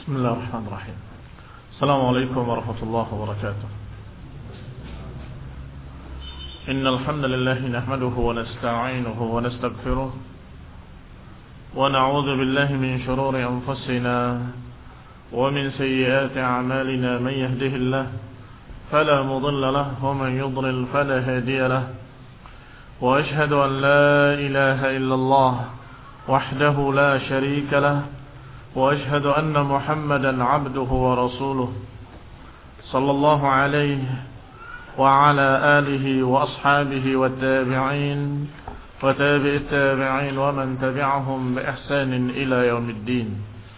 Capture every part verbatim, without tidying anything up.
بسم الله الرحمن الرحيم. السلام عليكم ورحمة الله وبركاته. إن الحمد لله نحمده ونستعينه ونستغفره ونعوذ بالله من شرور أنفسنا ومن سيئات أعمالنا. من يهده الله فلا مضل له ومن يضلل فلا هادي له. وأشهد أن لا إله إلا الله وحده لا شريك له. وأشهد أن محمدا عبده ورسوله صلى الله عليه وعلى آله وأصحابه والتابعين وتابع التابعين ومن تبعهم بإحسان إلى يوم الدين.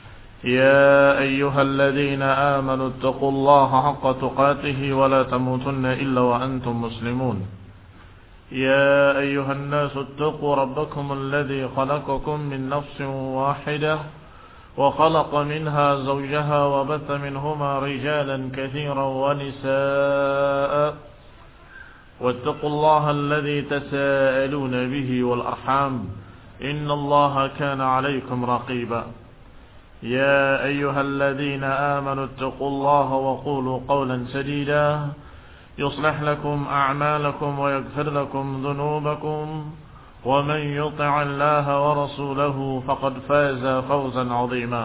يا أيها الذين آمنوا اتقوا الله حق تقاته ولا تموتن إلا وأنتم مسلمون. يا أيها الناس اتقوا ربكم الذي خلقكم من نفس واحدة وخلق منها زوجها وبث منهما رجالا كثيرا ونساء واتقوا الله الذي تساءلون به والأرحام إن الله كان عليكم رقيبا. يا أيها الذين آمنوا اتقوا الله وقولوا قولا سديدا يصلح لكم أعمالكم ويغفر لكم ذنوبكم ومن يطع الله ورسوله فقد فاز فوزا عظيما.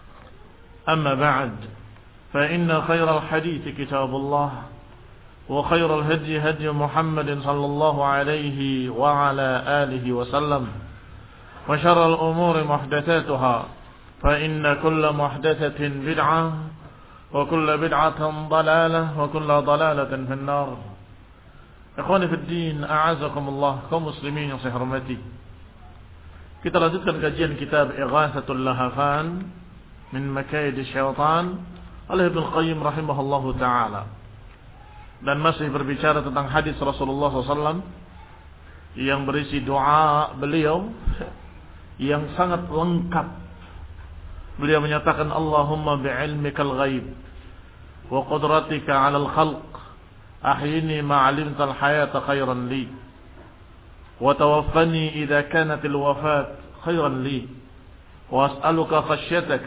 أما بعد فإن خير الحديث كتاب الله وخير الهدي هدي محمد صلى الله عليه وعلى آله وسلم وشر الأمور محدثاتها فإن كل محدثة بدعة وكل بدعة ضلالة وكل ضلالة في النار. Ikhwani fid din, a'azakumullah, kaum muslimin yang saya hormati. Kita lanjutkan kajian kitab Ighatsatul Lahafan min Makaid Syaitan oleh Ibnu Qayyim rahimahullahu taala. Dan masih berbicara tentang hadis Rasulullah sallallahu alaihi wasallam yang berisi doa beliau yang sangat lengkap. Beliau menyatakan, Allahumma bi'ilmikal ghaib wa qudratika 'alal khalq أحيني ما علمت الحياة خيرا لي وتوفني إذا كانت الوفاة خيرا لي وأسألك خشيتك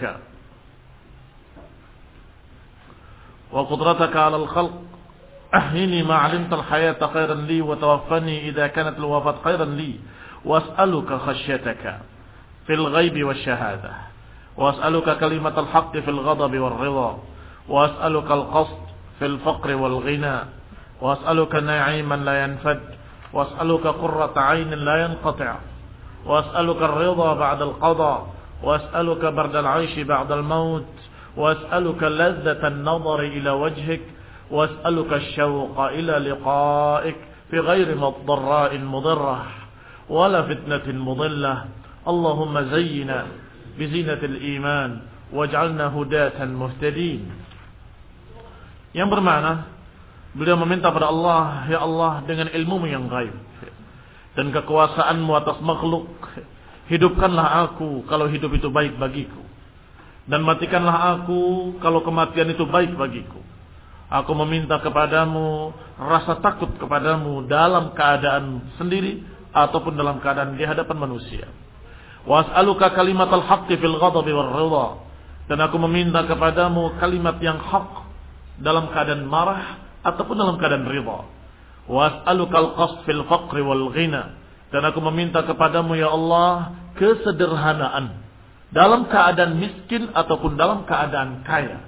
وقدرتك على الخلق أحيني ما علمت الحياة خيرا لي وتوفني إذا كانت الوفاة خيرا لي وأسألك خشيتك في الغيب والشهادة وأسألك كلمة الحق في الغضب والرضا وأسألك القصد في الفقر والغنى وأسألك نعيما لا ينفد وأسألك قرة عين لا ينقطع وأسألك الرضا بعد القضاء وأسألك برد العيش بعد الموت وأسألك لذة النظر إلى وجهك وأسألك الشوق إلى لقائك في غير ضراء مضرة ولا فتنة مضلة. اللهم زينا بزينة الإيمان واجعلنا هداة مهتدين. Yang bermakna beliau meminta pada Allah, ya Allah, dengan ilmu yang gaib dan kekuasaanmu atas makhluk, hidupkanlah aku kalau hidup itu baik bagiku, dan matikanlah aku kalau kematian itu baik bagiku. Aku meminta kepadamu rasa takut kepadamu dalam keadaan sendiri ataupun dalam keadaan di hadapan manusia. Was'aluka kalimatal haqqi fil ghadabi war ridha, dan aku meminta kepadamu kalimat yang hak dalam keadaan marah ataupun dalam keadaan ridha. Was'alukal qasd fil faqri wal ghina, dan aku meminta kepadamu ya Allah kesederhanaan dalam keadaan miskin ataupun dalam keadaan kaya.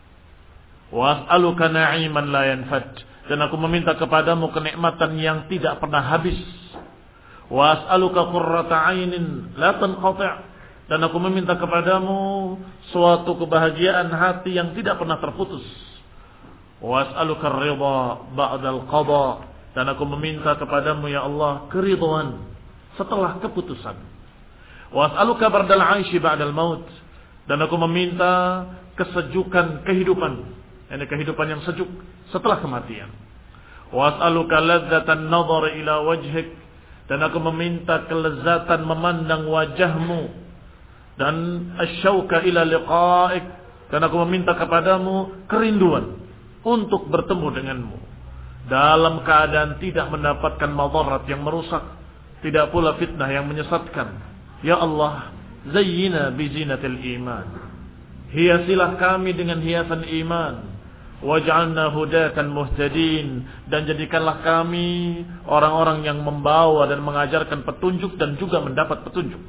Was'aluka na'iman la yanfad, dan aku meminta kepadamu kenikmatan yang tidak pernah habis. Was'aluka qurrata 'ainin la tanqati', dan aku meminta kepadamu suatu kebahagiaan hati yang tidak pernah terputus. Was'aluka ar-ridha ba'dal qada, dan aku meminta kepadamu ya Allah keridhaan setelah keputusan. Was'aluka bardal 'aishi ba'dal maut, dan aku meminta kesejukan kehidupan, yakni kehidupan yang sejuk setelah kematian. Was'aluka ladzatan nadhar ila wajhik, dan aku meminta kelezatan memandang wajahmu, dan asyauka ila liqa'ik, dan aku meminta kepadamu kerinduan untuk bertemu denganmu dalam keadaan tidak mendapatkan madarat yang merusak, tidak pula fitnah yang menyesatkan. Ya Allah, zayyina bi zinatil iman hiasilah kami dengan hiasan iman. Waj'alna hudatan muhtadin, dan jadikanlah kami orang-orang yang membawa dan mengajarkan petunjuk dan juga mendapat petunjuk.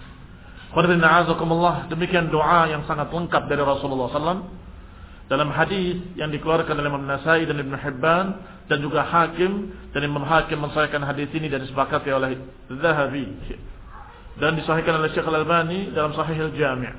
Demikian doa yang sangat lengkap dari Rasulullah sallallahu alaihi wasallam dalam hadis yang dikeluarkan oleh Imam Nasai dan Ibn Hibban dan juga Hakim, dan Imam Hakim mensahihkan hadis ini dan disepakati oleh Zahabi dan disahihkan oleh Syekh Al-Albani dalam Sahih Al-Jami'.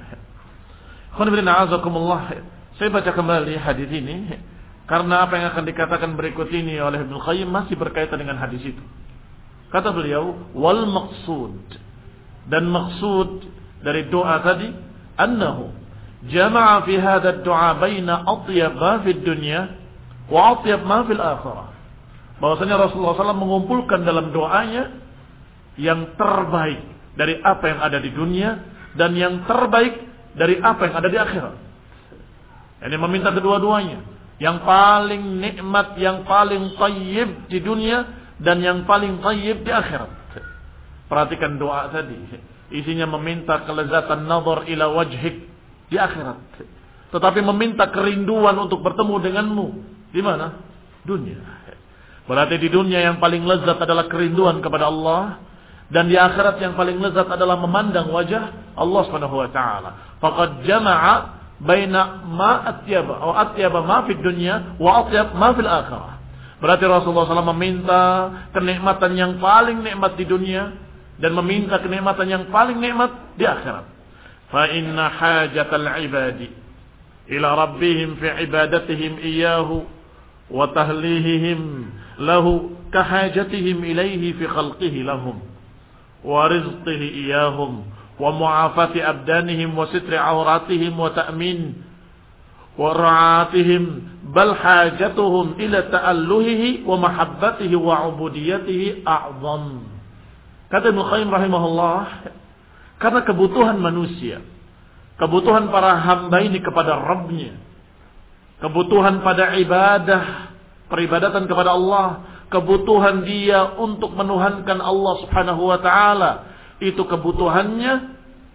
Saya baca kembali hadis ini karena apa yang akan dikatakan berikut ini oleh Ibnu Qayyim masih berkaitan dengan hadis itu. Kata beliau, wal maqsud, dan maksud dari doa tadi, annahu jama'a fi hadha ad-du'a baina atyab ma fi dunya wa atyab ma fil akhirah. Bahwasanya Rasulullah sallallahu alaihi wasallam mengumpulkan dalam doanya yang terbaik dari apa yang ada di dunia dan yang terbaik dari apa yang ada di akhirat. Ini meminta kedua-duanya, yang paling nikmat, yang paling tayyib di dunia dan yang paling tayyib di akhirat. Perhatikan doa tadi, isinya meminta kelezatan nazar ila wajhik di akhirat, tetapi meminta kerinduan untuk bertemu denganmu di mana? Dunia. Berarti di dunia yang paling lezat adalah kerinduan kepada Allah, dan di akhirat yang paling lezat adalah memandang wajah Allah Subhanahu wa taala. Faqad jama'a baina ma atyaba atau atyaba ma fid dunya wa atyab ma fil akhirah. Berarti Rasulullah sallallahu alaihi wasallam meminta kenikmatan yang paling nikmat di dunia dan meminta kenikmatan yang paling nikmat di akhirat. Fa inna hajatal ibadi ila rabbihim fi ibadatihim iyyahu wa tahlihihim lahu kahajatihim ilaihi fi khalqihi lahum wa rizqihi iyyahum wa mu'afati abdanihim wa sitri awratihim wa ta'min wa ra'atihim, bal hajatuhum ila ta'alluhihi wa mahabbatihi wa ubudiyatihi a'zam. Kata Ibnu Qayyim rahimahullah, karena kebutuhan manusia, kebutuhan para hamba ini kepada Rabbnya, kebutuhan pada ibadah, peribadatan kepada Allah, kebutuhan dia untuk menuhankan Allah Subhanahu wa taala, itu kebutuhannya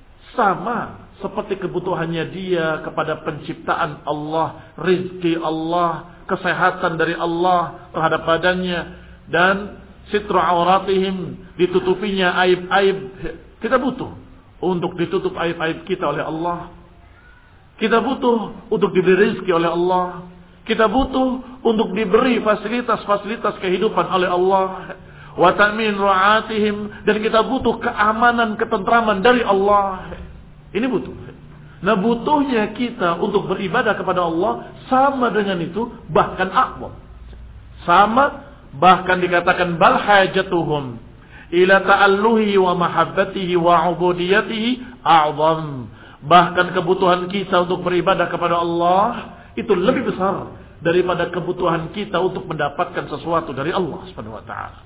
sama seperti kebutuhannya dia kepada penciptaan Allah, rizki Allah, kesehatan dari Allah terhadap badannya, dan sitru auratihim, ditutupinya aib-aib. Kita butuh untuk ditutup aib-aib kita oleh Allah. Kita butuh untuk diberi rizki oleh Allah. Kita butuh untuk diberi fasilitas-fasilitas kehidupan oleh Allah. Wa ta'min ra'atihim, dan kita butuh keamanan, ketentraman dari Allah. Ini butuh. Nah, butuhnya kita untuk beribadah kepada Allah sama dengan itu, bahkan a'zam. Sama, bahkan dikatakan bal hajatuhum ila ta'alluhi wa mahabbatihi wa ubudiyatihi a'zam. Bahkan kebutuhan kita untuk beribadah kepada Allah itu lebih besar daripada kebutuhan kita untuk mendapatkan sesuatu dari Allah Subhanahu wa taala.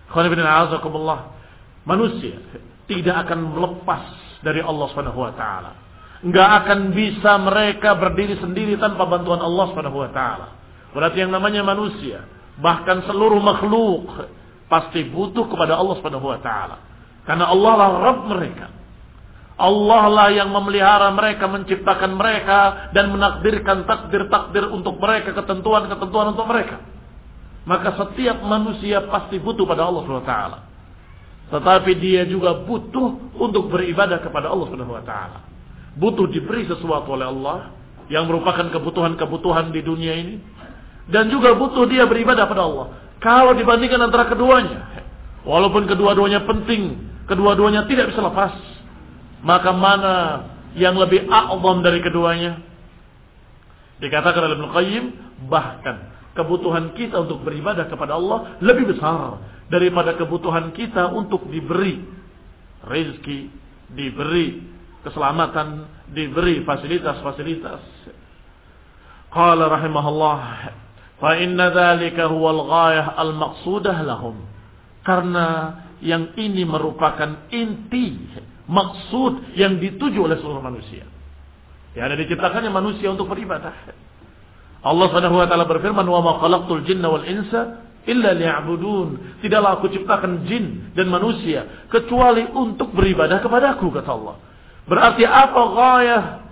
Manusia tidak akan melepas dari Allah Subhanahu wa taala. Enggak akan bisa mereka berdiri sendiri tanpa bantuan Allah Subhanahu wa taala. Berarti yang namanya manusia, bahkan seluruh makhluk pasti butuh kepada Allah Subhanahu wa taala. Karena Allah lah Rabb mereka. Allah lah yang memelihara mereka, menciptakan mereka dan menakdirkan takdir-takdir untuk mereka, ketentuan-ketentuan untuk mereka. Maka setiap manusia pasti butuh pada Allah Subhanahu wa taala. Tetapi dia juga butuh untuk beribadah kepada Allah Subhanahu wa taala. Butuh diberi sesuatu oleh Allah yang merupakan kebutuhan-kebutuhan di dunia ini, dan juga butuh dia beribadah pada Allah. Kalau dibandingkan antara keduanya, walaupun kedua-duanya penting, kedua-duanya tidak bisa lepas, maka mana yang lebih a'zam dari keduanya? Dikatakan oleh Ibnu Qayyim, bahkan kebutuhan kita untuk beribadah kepada Allah lebih besar daripada kebutuhan kita untuk diberi rezeki, diberi keselamatan, diberi fasilitas-fasilitas. Qala rahimahullah, fa inna dzalika huwal ghayah al-maqsudah lahum. Karena yang ini merupakan inti, maksud yang dituju oleh seluruh manusia. Yang ada diciptakannya manusia untuk beribadah. Allah Subhanahu wa taala berfirman, "Wa ma khalaqtul jinna wal insa illa liya'budun." Tidaklah aku ciptakan jin dan manusia kecuali untuk beribadah kepadaku, kata Allah. Berarti apa ghayah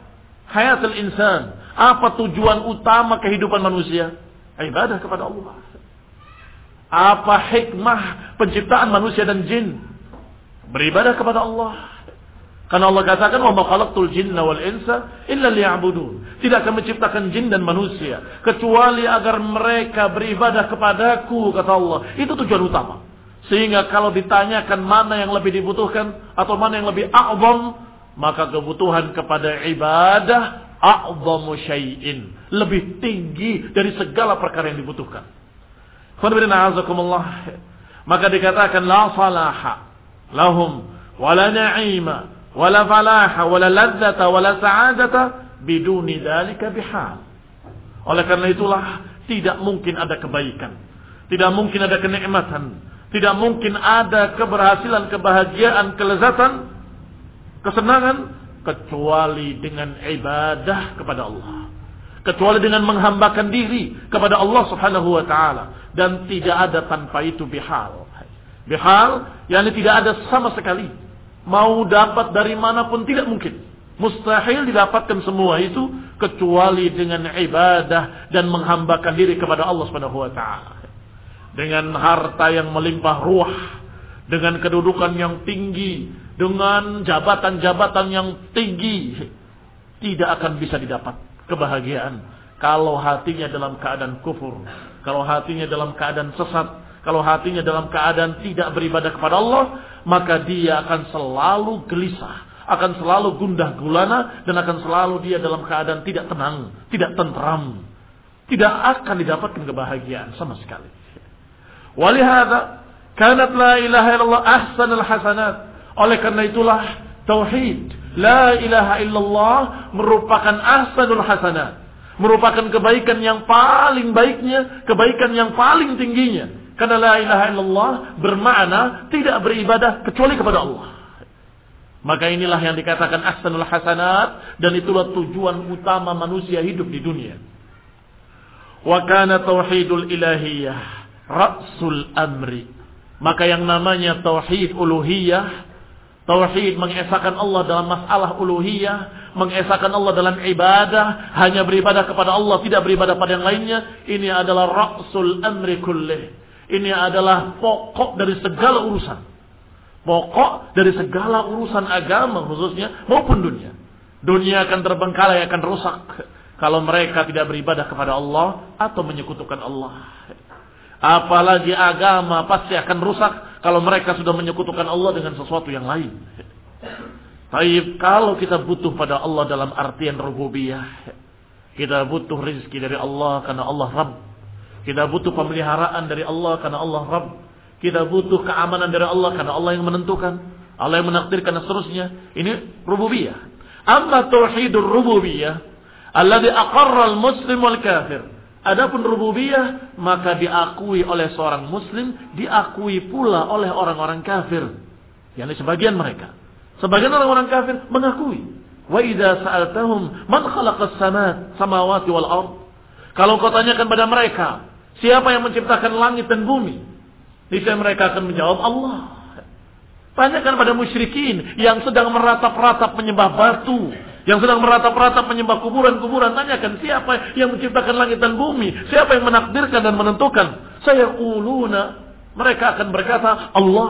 hayatul insan? Apa tujuan utama kehidupan manusia? Ibadah kepada Allah. Apa hikmah penciptaan manusia dan jin? Beribadah kepada Allah. Karena Allah katakan, "Wa ma khalaqtul jinna wal insa illa liya'budun." Tidak akan menciptakan jin dan manusia kecuali agar mereka beribadah kepadaku, kata Allah. Itu tujuan utama. Sehingga kalau ditanyakan mana yang lebih dibutuhkan atau mana yang lebih a'zam, maka kebutuhan kepada ibadah a'zamu syai'in, lebih tinggi dari segala perkara yang dibutuhkan. Maka dikatakan la salaha lahum wala na'ima wala falaha wala ladzata wala sa'adata biduni dzalika bihal. Oleh karena itulah tidak mungkin ada kebaikan, tidak mungkin ada kenikmatan, tidak mungkin ada keberhasilan, kebahagiaan, kelezatan, kesenangan kecuali dengan ibadah kepada Allah, kecuali dengan menghambakan diri kepada Allah Subhanahu wa taala, dan tidak ada tanpa itu bihal. Bihal yakni tidak ada sama sekali. Mau dapat dari manapun tidak mungkin. Mustahil didapatkan semua itu kecuali dengan ibadah dan menghambakan diri kepada Allah Subhanahu wa taala. Dengan harta yang melimpah ruah, dengan kedudukan yang tinggi, dengan jabatan-jabatan yang tinggi, tidak akan bisa didapat kebahagiaan kalau hatinya dalam keadaan kufur, kalau hatinya dalam keadaan sesat, kalau hatinya dalam keadaan tidak beribadah kepada Allah, maka dia akan selalu gelisah, akan selalu gundah gulana, dan akan selalu dia dalam keadaan tidak tenang, tidak tentram. Tidak akan didapatkan kebahagiaan sama sekali. Walihada kanat la ilaha illallah ahsanul hasanat. Oleh karena itulah tauhid la ilaha illallah merupakan ahsanul hasanat, merupakan kebaikan yang paling baiknya, kebaikan yang paling tingginya. Karena la ilaha illallah bermakna tidak beribadah kecuali kepada Allah. Maka inilah yang dikatakan ahsanul hasanat, dan itulah tujuan utama manusia hidup di dunia. Wa kana tauhidul ilahiyah ra'sul amri. Maka yang namanya tauhid uluhiyah, tauhid mengesahkan Allah dalam masalah uluhiyah, mengesahkan Allah dalam ibadah, hanya beribadah kepada Allah, tidak beribadah pada yang lainnya, ini adalah ra'sul amri kullih. Ini adalah pokok dari segala urusan. Pokok dari segala urusan agama khususnya maupun dunia. Dunia akan terbengkalai, akan rusak kalau mereka tidak beribadah kepada Allah atau menyekutukan Allah. Apalagi agama pasti akan rusak kalau mereka sudah menyekutukan Allah dengan sesuatu yang lain. Tapi kalau kita butuh pada Allah dalam artian rububiyah, kita butuh rezeki dari Allah karena Allah Rabb. Kita butuh pemeliharaan dari Allah karena Allah Rabb. Kita butuh keamanan dari Allah karena Allah yang menentukan, Allah yang menakdirkan, dan seterusnya. Ini rububiyah. Amma tauhidur rububiyah alladhi aqarra al-muslim wal kafir. Adapun rububiyah maka diakui oleh seorang muslim, diakui pula oleh orang-orang kafir. Yani sebagian mereka. Sebagian orang-orang kafir mengakui. Wa idza sa'altahum man khalaqas samawati wal ard. Kalau kau tanyakan pada mereka, siapa yang menciptakan langit dan bumi? Niscaya mereka akan menjawab Allah. Tanyakan pada musyrikin yang sedang meratap-ratap menyembah batu, yang sedang meratap-ratap menyembah kuburan-kuburan. Tanyakan siapa yang menciptakan langit dan bumi, siapa yang menakdirkan dan menentukan. Saya quluna, mereka akan berkata Allah.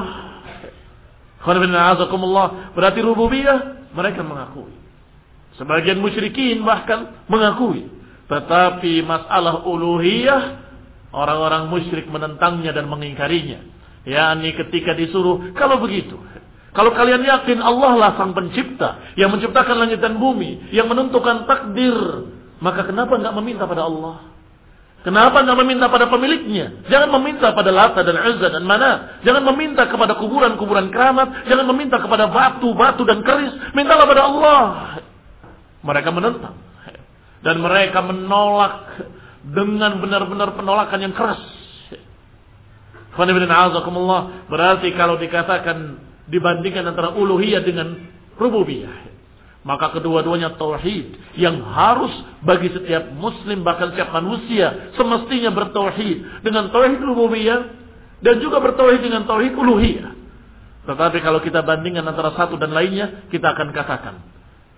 Berarti rububiyah mereka mengakui. Sebagian musyrikin bahkan mengakui. Tetapi masalah uluhiyah, orang-orang musyrik menentangnya dan mengingkarinya. yakni ketika disuruh, kalau begitu, kalau kalian yakin Allah lah sang pencipta yang menciptakan langit dan bumi, yang menentukan takdir, maka kenapa enggak meminta pada Allah? Kenapa enggak meminta pada pemiliknya? Jangan meminta pada Lata dan Uzza dan Manat. Jangan meminta kepada kuburan-kuburan keramat. Jangan meminta kepada batu-batu dan keris. Mintalah pada Allah. Mereka menentang. Dan mereka menolak dengan benar-benar penolakan yang keras. Berarti kalau dikatakan dibandingkan antara uluhiyah dengan rububiyah, maka kedua-duanya tauhid yang harus bagi setiap muslim, bahkan setiap manusia semestinya bertauhid dengan tauhid rububiyah dan juga bertauhid dengan tauhid uluhiyah. Tetapi kalau kita bandingkan antara satu dan lainnya, kita akan katakan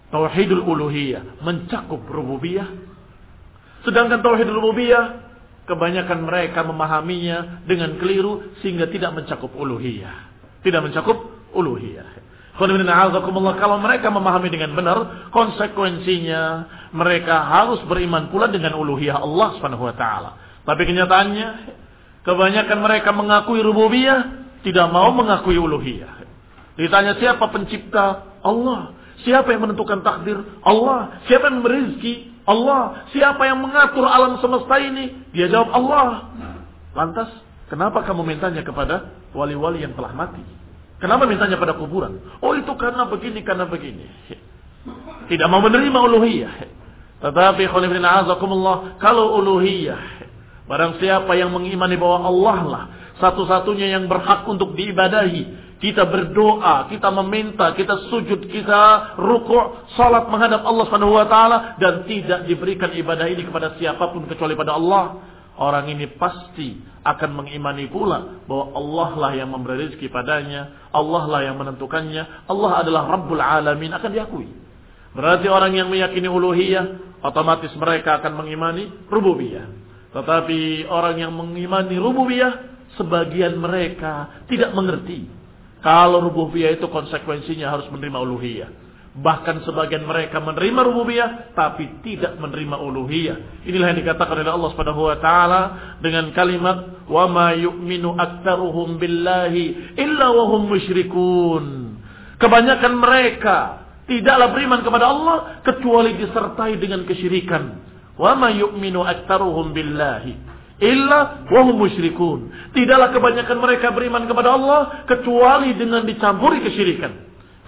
Tauhidul uluhiyah mencakup rububiyah. Sedangkan tauhidul rububiyah kebanyakan mereka memahaminya dengan keliru sehingga tidak mencakup uluhiyah. Tidak mencakup uluhiyah. Kalau mereka memahami dengan benar, konsekuensinya mereka harus beriman pula dengan uluhiyah Allah Subhanahu wa taala. Tapi kenyataannya kebanyakan mereka mengakui rububiyah, tidak mau mengakui uluhiyah. Ditanya siapa pencipta? Allah. Siapa yang menentukan takdir? Allah. Siapa yang memberi rezeki? Allah. Siapa yang mengatur alam semesta ini? Dia jawab Allah. Lantas, kenapa kamu mintanya kepada wali-wali yang telah mati? Kenapa mintanya pada kuburan? Oh itu karena begini, karena begini. Tidak mau menerima uluhiyah. Tetapi kalau uluhiyah, barang siapa yang mengimani bahwa Allah lah satu-satunya yang berhak untuk diibadahi. Kita berdoa, kita meminta, kita sujud, kita rukuk, salat menghadap Allah Subhanahu wa taala dan tidak diberikan ibadah ini kepada siapapun kecuali pada Allah. Orang ini pasti akan mengimani pula bahwa Allah lah yang memberi rezeki padanya, Allah lah yang menentukannya, Allah adalah Rabbul Alamin, akan diakui. Berarti orang yang meyakini uluhiyah, otomatis mereka akan mengimani rububiyah. Tetapi orang yang mengimani rububiyah, sebagian mereka tidak mengerti kalau rububiyah itu konsekuensinya harus menerima uluhiyah. Bahkan sebagian mereka menerima rububiyah tapi tidak menerima uluhiyah. Inilah yang dikatakan oleh Allah Subhanahu wa taala dengan kalimat wa ma yu'minu aktsaruhum billahi illa wa hum musyrikun. Kebanyakan mereka tidaklah beriman kepada Allah kecuali disertai dengan kesyirikan. Wa ma yu'minu aktsaruhum billahi illa wa hum musyrikun. Tidaklah kebanyakan mereka beriman kepada Allah kecuali dengan dicampuri kesyirikan.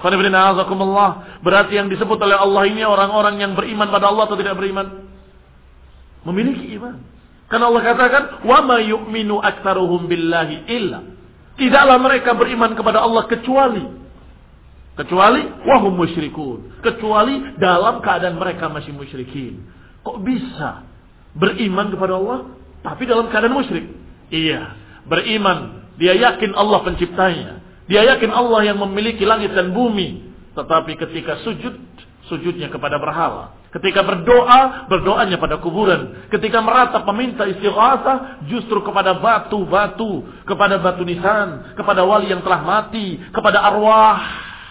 Berarti yang disebut oleh Allah ini orang-orang yang beriman pada Allah atau tidak beriman? Memiliki iman. Karena Allah katakan, "Wa ma yu'minu aktsaruhum billahi illa." Tidaklah mereka beriman kepada Allah kecuali kecuali wa hum musyrikun, kecuali dalam keadaan mereka masih musyrikin. Kok bisa beriman kepada Allah tapi dalam keadaan musyrik? Iya, beriman, dia yakin Allah penciptanya. Dia yakin Allah yang memiliki langit dan bumi. Tetapi ketika sujud, sujudnya kepada berhala. Ketika berdoa, berdoanya pada kuburan. Ketika meratap meminta istighatsah, justru kepada batu-batu. Kepada batu nisan. Kepada wali yang telah mati. Kepada arwah.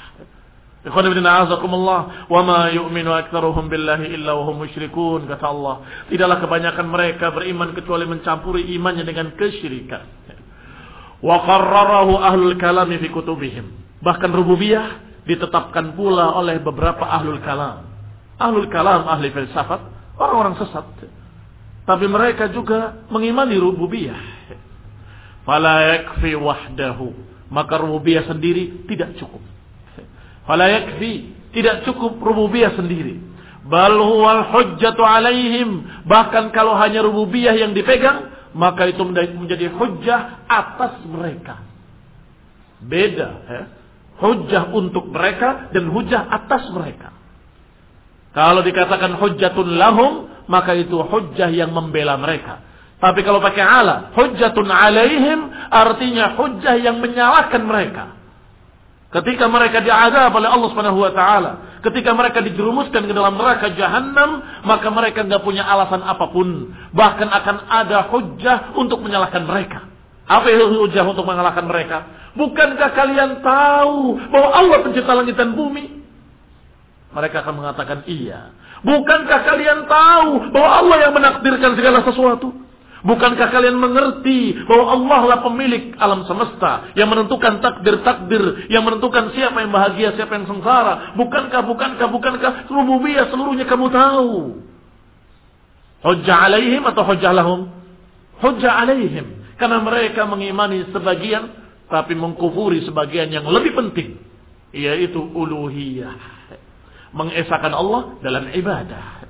Wa ma yu'minu aktsaruhum billahi illa wa hum musyrikun. Kata Allah, tidaklah kebanyakan mereka beriman kecuali mencampuri imannya dengan kesyirikan. Wa qarrarahu ahlul kalami fi kutubihim. Bahkan rububiyah ditetapkan pula oleh beberapa ahlul kalam. Ahlul kalam, ahli filsafat, orang-orang sesat. Tapi mereka juga mengimani rububiyah. Fala yakfi wahdahu. Maka rububiyah sendiri tidak cukup. Fala yakfi, tidak cukup rububiyah sendiri. Bal huwal hujjatu alaihim. Bahkan kalau hanya rububiyah yang dipegang, maka itu menjadi hujjah atas mereka. Beda ya? Hujjah untuk mereka dan hujjah atas mereka. Kalau dikatakan hujjatun lahum, maka itu hujjah yang membela mereka. Tapi kalau pakai ala, hujjatun alaihim, artinya hujjah yang menyalahkan mereka. Ketika mereka diazab oleh Allah Subhanahu wa taala, ketika mereka dijerumuskan ke dalam neraka jahanam, maka mereka enggak punya alasan apapun, bahkan akan ada hujjah untuk menyalahkan mereka. Apa itu hujjah untuk menyalahkan mereka? Bukankah kalian tahu bahwa Allah pencipta langit dan bumi? Mereka akan mengatakan iya. Bukankah kalian tahu bahwa Allah yang menakdirkan segala sesuatu? Bukankah kalian mengerti bahwa Allah lah pemilik alam semesta, yang menentukan takdir-takdir, yang menentukan siapa yang bahagia, siapa yang sengsara? Bukankah, bukankah, bukankah rububiyah seluruhnya kamu tahu? Hujjah alaihim atau hujjah lahum? Hujjah alaihim. Karena mereka mengimani sebagian, tapi mengkufuri sebagian yang lebih penting, yaitu uluhiyah. Mengesahkan Allah dalam ibadah.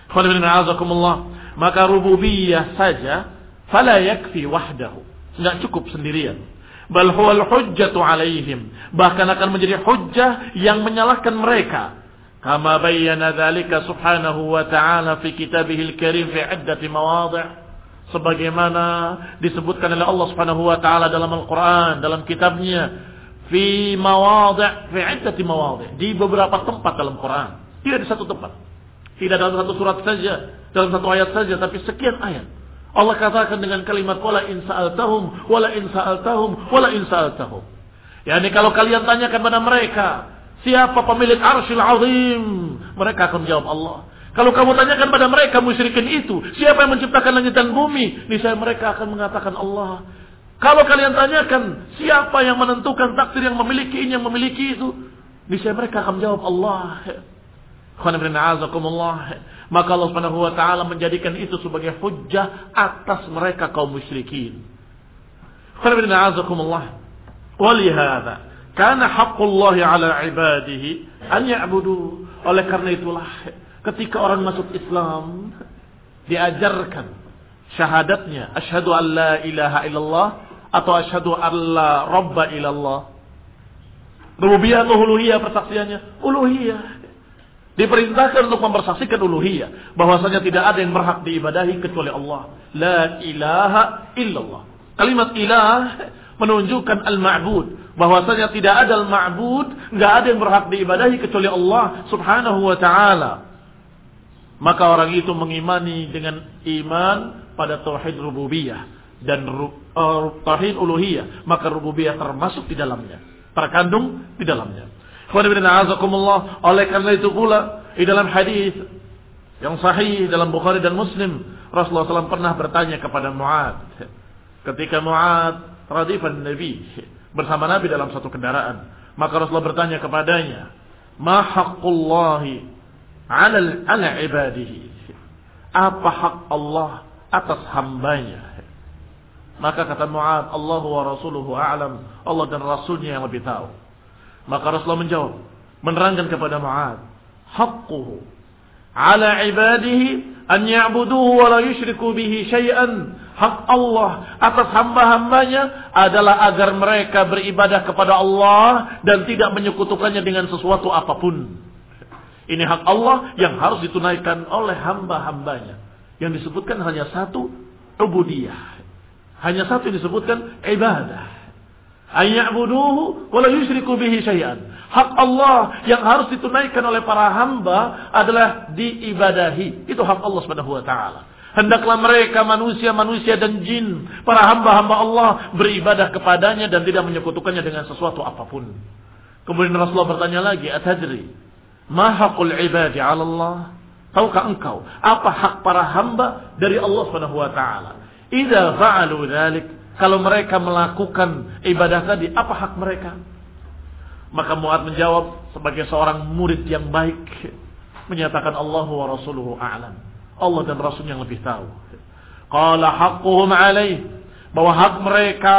Maka rububiyah saja fala yakfi wahdahu, enggak cukup sendirian. Bal huwal hujjatu alaihim, bahkan akan menjadi hujjah yang menyalahkan mereka. Kama bayyana dzalika subhanahu wa ta'ala fi kitabihil karim fi iddati mawadhi', sebagaimana disebutkan oleh Allah Subhanahu wa taala dalam Al-Qur'an, dalam kitabnya, fi mawadhi', fi iddati mawadhi', di beberapa tempat dalam Quran. Tidak di satu tempat. Tidak dalam satu surat saja, dalam satu ayat saja, tapi sekian ayat. Allah katakan dengan kalimat wala in sa'altahum wala in sa'altahum wala in sa'altahum. Yani kalau kalian tanyakan pada mereka, siapa pemilik Arsyil Azim? Mereka akan menjawab Allah. Kalau kamu tanyakan pada mereka musyrikin itu, siapa yang menciptakan langit dan bumi? Niscaya mereka akan mengatakan Allah. Kalau kalian tanyakan siapa yang menentukan takdir, yang memiliki ini, yang memiliki itu, niscaya mereka akan menjawab Allah. Maka Allah Subhanahu wa taala menjadikan itu sebagai hujjah atas mereka kaum musyrikin. Walihada kana haqqullah 'ala 'ibadihi an ya'budu. Oleh karena itulah ketika orang masuk Islam diajarkan syahadatnya asyhadu an la ilaha illallah atau asyhadu an la rabba illallah. Rububiyah atau uluhiyah persaksiannya? Uluhiyah. Diperintahkan untuk mempersaksikan uluhiyah, bahwasanya tidak ada yang berhak diibadahi kecuali Allah. La ilaha illallah. Kalimat ilah menunjukkan al-ma'bud, bahwasanya tidak ada al-ma'bud, enggak ada yang berhak diibadahi kecuali Allah Subhanahu wa taala. Maka orang itu mengimani dengan iman pada tauhid rububiyah dan uh, tauhid uluhiyah, maka rububiyah termasuk di dalamnya, terkandung di dalamnya. Oleh karena itu pula di dalam hadis yang sahih dalam Bukhari dan Muslim, Rasulullah shallallahu alaihi wasallam pernah bertanya kepada Mu'ad ketika Mu'ad radifan Nabi bersama Nabi dalam satu kendaraan. Maka Rasulullah bertanya kepadanya, ma haqqullahi 'ala ala ibadihi, apa hak Allah atas hambanya? Maka kata Mu'ad, Allah wa rasuluhu a'lam, Allah dan Rasulnya yang lebih tahu. Maka Rasulullah menjawab, menerangkan kepada Mu'ad, haqquhu 'ala ibadihi an ya'buduhu wa la yusyriku bihi syai'an. Hak Allah atas hamba-hambanya adalah agar mereka beribadah kepada Allah dan tidak menyekutukannya dengan sesuatu apapun. Ini hak Allah yang harus ditunaikan oleh hamba-hambanya. Yang disebutkan hanya satu, ubudiyah. Hanya satu yang disebutkan ibadah. Ayya'buduhu wa la yusyriku bihi syai'an. Hak Allah yang harus ditunaikan oleh para hamba adalah diibadahi. Itu hak Allah Subhanahu wa taala. Hendaklah mereka manusia-manusia dan jin, para hamba-hamba Allah beribadah kepadanya dan tidak menyekutukannya dengan sesuatu apapun. Kemudian Rasulullah bertanya lagi, atadri ma haqqul ibadi 'ala Allah? Tahukah engkau apa hak para hamba dari Allah Subhanahu wa taala? Idza fa'alu dzalik, kalau mereka melakukan ibadah tadi, apa hak mereka? Maka Mu'ad menjawab sebagai seorang murid yang baik, menyatakan Allah wa rasuluhu a'lam. Allah dan Rasul yang lebih tahu. Qala haqquhum 'alaih, bahwa hak mereka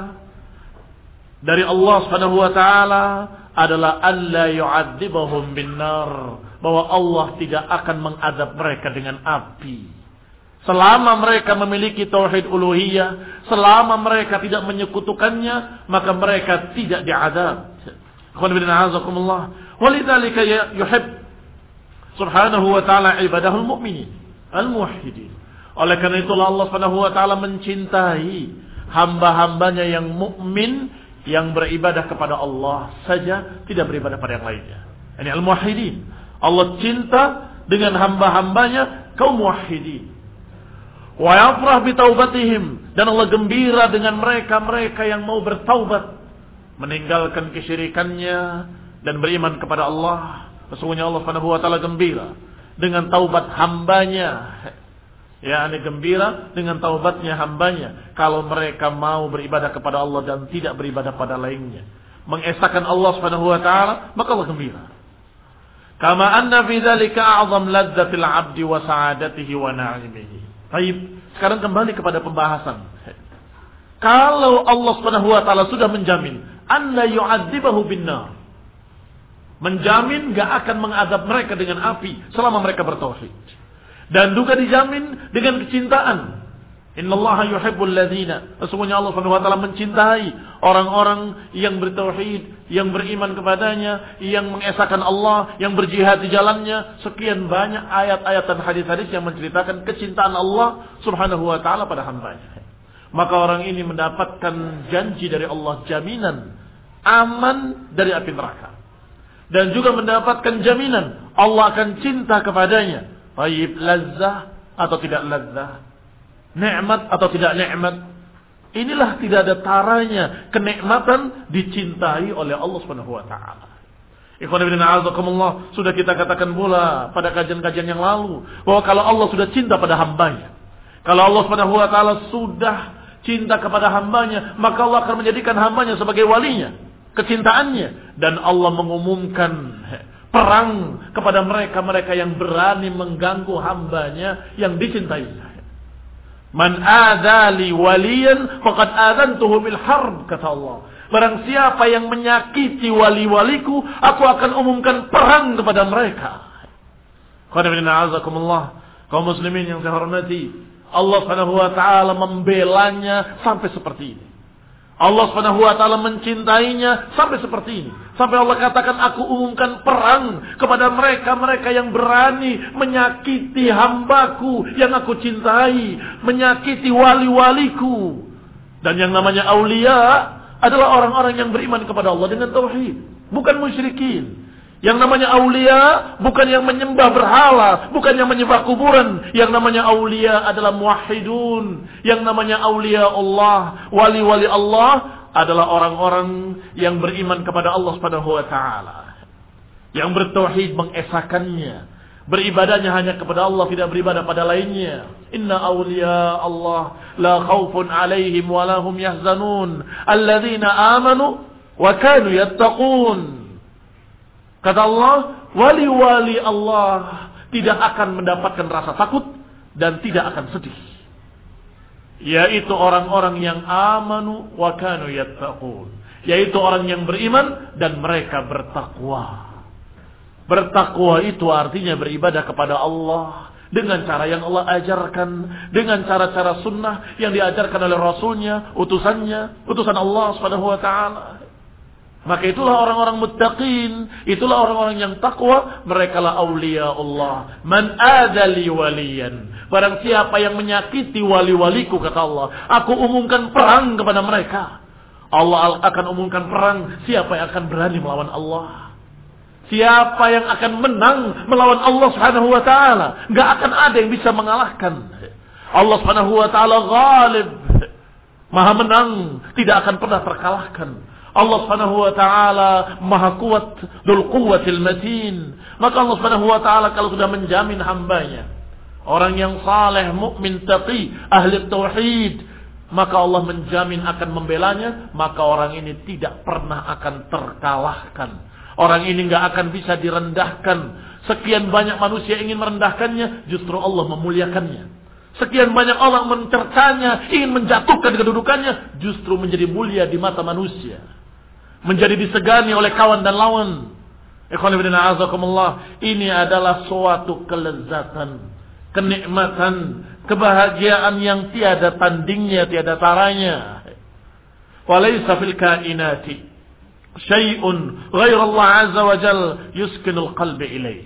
dari Allah Subhanahu wa taala adalah alla yu'adzibahum bin-nar, bahwa Allah tidak akan mengadab mereka dengan api. Selama mereka memiliki tauhid uluhiyah, selama mereka tidak menyekutukannya, maka mereka tidak diazab. Walidzalika yuhib subhanahu wa ta'ala ibadahul mu'minin al-muwahhidin. Oleh karena itulah Allah Subhanahu wa ta'ala mencintai hamba-hambanya yang mukmin, yang beribadah kepada Allah saja, tidak beribadah pada yang lainnya. Ini al-muwahhidin. Allah cinta dengan hamba-hambanya kaum muwahhidin. Wa yafrah bi taubatihim, dan Allah gembira dengan mereka-mereka yang mau bertaubat, meninggalkan kesyirikannya dan beriman kepada Allah. Sesungguhnya Allah Subhanahu wa taala gembira dengan taubat hambanya. Ya, ini gembira dengan taubatnya hambanya kalau mereka mau beribadah kepada Allah dan tidak beribadah pada lainnya, mengesahkan Allah Subhanahu wa taala, maka Allah gembira. Kama anna fi dzalika a'zam ladzatil 'abdi wa sa'adatihi wa na'imihi. Baik, sekarang kembali kepada pembahasan. Kalau Allah Subhanahu wa taala sudah menjamin alla yu'adzibahu bin-nar, menjamin enggak akan mengadab mereka dengan api selama mereka bertauhid, dan juga dijamin dengan kecintaan. Innallaha yuhibbul ladzina, sesungguhnya Allah Subhanahu wa taala mencintai orang-orang yang bertauhid, yang beriman kepadanya, yang mengesahkan Allah, yang berjihad di jalannya. Sekian banyak ayat-ayat dan hadis-hadis yang menceritakan kecintaan Allah Subhanahu wa taala pada hambanya. Maka orang ini mendapatkan janji dari Allah, jaminan aman dari api neraka. dan juga mendapatkan jaminan Allah akan cinta kepadanya. Tayyib, lazzah atau tidak lazzah, nikmat atau tidak nikmat. Inilah tidak ada taranya kenikmatan dicintai oleh Allah Subhanahu wa taala. Ikhwan fillah azakumullah, sudah kita katakan pula pada kajian-kajian yang lalu bahwa kalau Allah sudah cinta pada hambanya, kalau Allah Subhanahu wa taala sudah cinta kepada hambanya, maka Allah akan menjadikan hambanya sebagai walinya, kecintaannya, dan Allah mengumumkan perang kepada mereka-mereka yang berani mengganggu hambanya yang dicintainya. Man adali waliyan faqad adantuhu bil harb, kata Allah. Barang siapa yang menyakiti wali-waliku, aku akan umumkan perang kepada mereka. Qadibina azakumullah, kaum muslimin yang saya hormati, Allah Subhanahu wa taala membelanya sampai seperti ini. Allah Subhanahu wa taala mencintainya sampai seperti ini. Sampai Allah katakan, aku umumkan perang kepada mereka-mereka yang berani menyakiti hambaku yang aku cintai, menyakiti wali-waliku. Dan yang namanya aulia adalah orang-orang yang beriman kepada Allah dengan tauhid, bukan musyrikin. Yang namanya aulia bukan yang menyembah berhala, bukan yang menyembah kuburan. Yang namanya aulia adalah muwahhidun. Yang namanya aulia Allah, wali-wali Allah adalah orang-orang yang beriman kepada Allah Subhanahu wa taala, yang bertauhid, mengesakannya, beribadahnya hanya kepada Allah, tidak beribadah pada lainnya. Inna awliya Allah la khaufun alaihim wa lahum yahzanun alladzina amanu wa kanu yattaqun. Kata Allah, wali-wali Allah tidak akan mendapatkan rasa takut dan tidak akan sedih, yaitu orang-orang yang amanu wa kanu yattaqun, yaitu orang yang beriman dan mereka bertakwa. Bertakwa itu artinya beribadah kepada Allah dengan cara yang Allah ajarkan, dengan cara-cara sunnah yang diajarkan oleh Rasulnya, utusannya, utusan Allah Subhanahu wa taala. Maka itulah orang-orang muttaqin, itulah orang-orang yang takwa, merekalah aulia Allah. Man adali waliyan, barang siapa yang menyakiti wali-waliku, kata Allah, aku umumkan perang kepada mereka. Allah akan umumkan perang, siapa yang akan berani melawan Allah, siapa yang akan menang melawan Allah Subhanahu wa taala. Enggak akan ada yang bisa mengalahkan. Allah Subhanahu wa taala ghalib, maha menang, tidak akan pernah terkalahkan. Allah Subhanahu wa taala maha kuat, dzul quwwatil matin. Maka Allah Subhanahu wa taala kalau sudah menjamin hambanya, orang yang saleh, mukmin, taqi, ahli tauhid, maka Allah menjamin akan membelanya, maka orang ini tidak pernah akan terkalahkan. Orang ini enggak akan bisa direndahkan. Sekian banyak manusia ingin merendahkannya, justru Allah memuliakannya. Sekian banyak orang mencercanya, ingin menjatuhkan kedudukannya, justru menjadi mulia di mata manusia, menjadi disegani oleh kawan dan lawan. Ikhwan fillah azakumullah, ini adalah suatu kelezatan, kenikmatan, kebahagiaan yang tiada tandingnya, tiada taranya. Walaysa fil kainati syai'un ghairu Allah azza wa jalla yuskinul qalbi ilaih.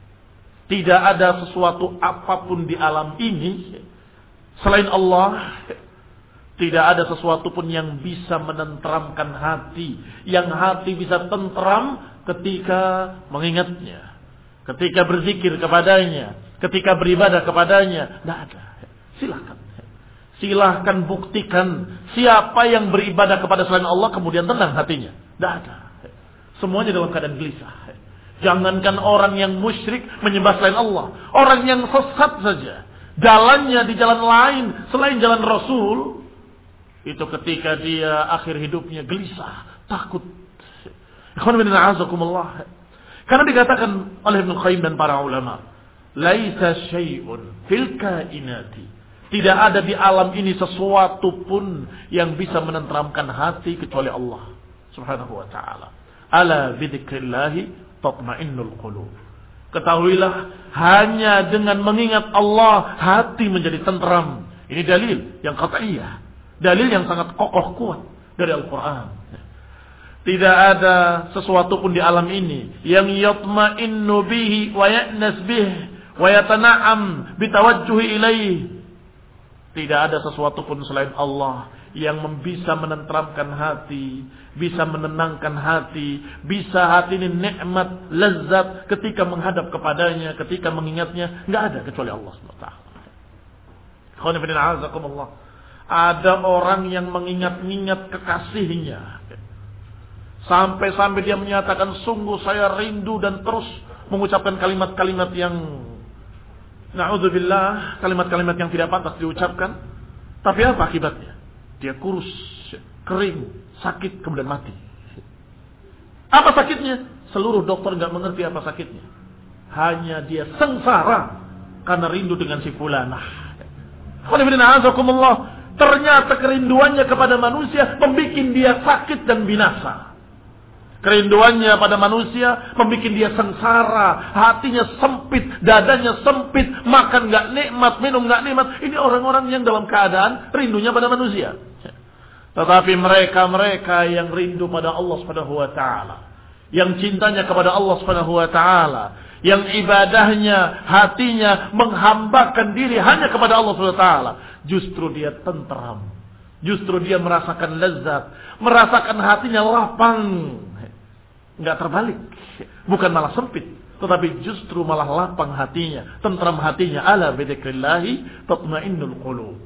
Tidak ada sesuatu apapun di alam ini selain Allah. Tidak ada sesuatu pun yang bisa menenteramkan hati, yang hati bisa tentram ketika mengingatnya, ketika berzikir kepadanya, ketika beribadah kepadanya. Tidak ada. Silahkan. Silahkan buktikan siapa yang beribadah kepada selain Allah kemudian tenang hatinya. Tidak ada. Semuanya dalam keadaan gelisah. Jangankan orang yang musyrik menyembah selain Allah, orang yang sesat saja, jalannya di jalan lain selain jalan Rasul, itu ketika dia akhir hidupnya gelisah, takut. Karena dikatakan oleh Ibnu Qayyim dan para ulama, laisa syai'un fil kainati, tidak ada di alam ini sesuatu pun yang bisa menenteramkan hati kecuali Allah Subhanahu wa taala. Ala bidzikrillahi tatma'innul qulub. Ketahuilah, hanya dengan mengingat Allah hati menjadi tenteram. Ini dalil yang qat'iyah, dalil yang sangat kokoh kuat dari Al-Quran. Tidak ada sesuatu pun di alam ini yang yatma'innu bihi wa ya'nas bihi wa yatana'am bitawajjuhi ilaih. Tidak ada sesuatu pun selain Allah yang bisa menenteramkan hati, bisa menenangkan hati, bisa hati ini nikmat, lezat ketika menghadap kepadanya, ketika mengingatnya. Nggak ada kecuali Allah subhanahu wa taala. Ada orang yang mengingat-ingat kekasihnya sampai-sampai dia menyatakan, sungguh saya rindu, dan terus mengucapkan kalimat-kalimat yang na'udzubillah, kalimat-kalimat yang tidak pantas diucapkan. Tapi apa akibatnya? Dia kurus, kering, sakit, kemudian mati. Apa sakitnya? Seluruh dokter nggak mengerti apa sakitnya. Hanya dia sengsara karena rindu dengan si fulanah. Ternyata kerinduannya kepada manusia membuat dia sakit dan binasa. Kerinduannya pada manusia membuat dia sengsara, hatinya sempit, dadanya sempit, makan nggak nikmat, minum nggak nikmat. Ini orang-orang yang dalam keadaan rindunya pada manusia. Tetapi mereka-mereka yang rindu pada Allah Subhanahu wa taala, yang cintanya kepada Allah Subhanahu wa taala, yang ibadahnya, hatinya menghambakan diri hanya kepada Allah Subhanahu wa taala, justru dia tenteram. Justru dia merasakan lezat, merasakan hatinya lapang. Enggak terbalik, bukan malah sempit, tetapi justru malah lapang hatinya, tentram hatinya. Ala bidzikrillahi tatmainnul qulub.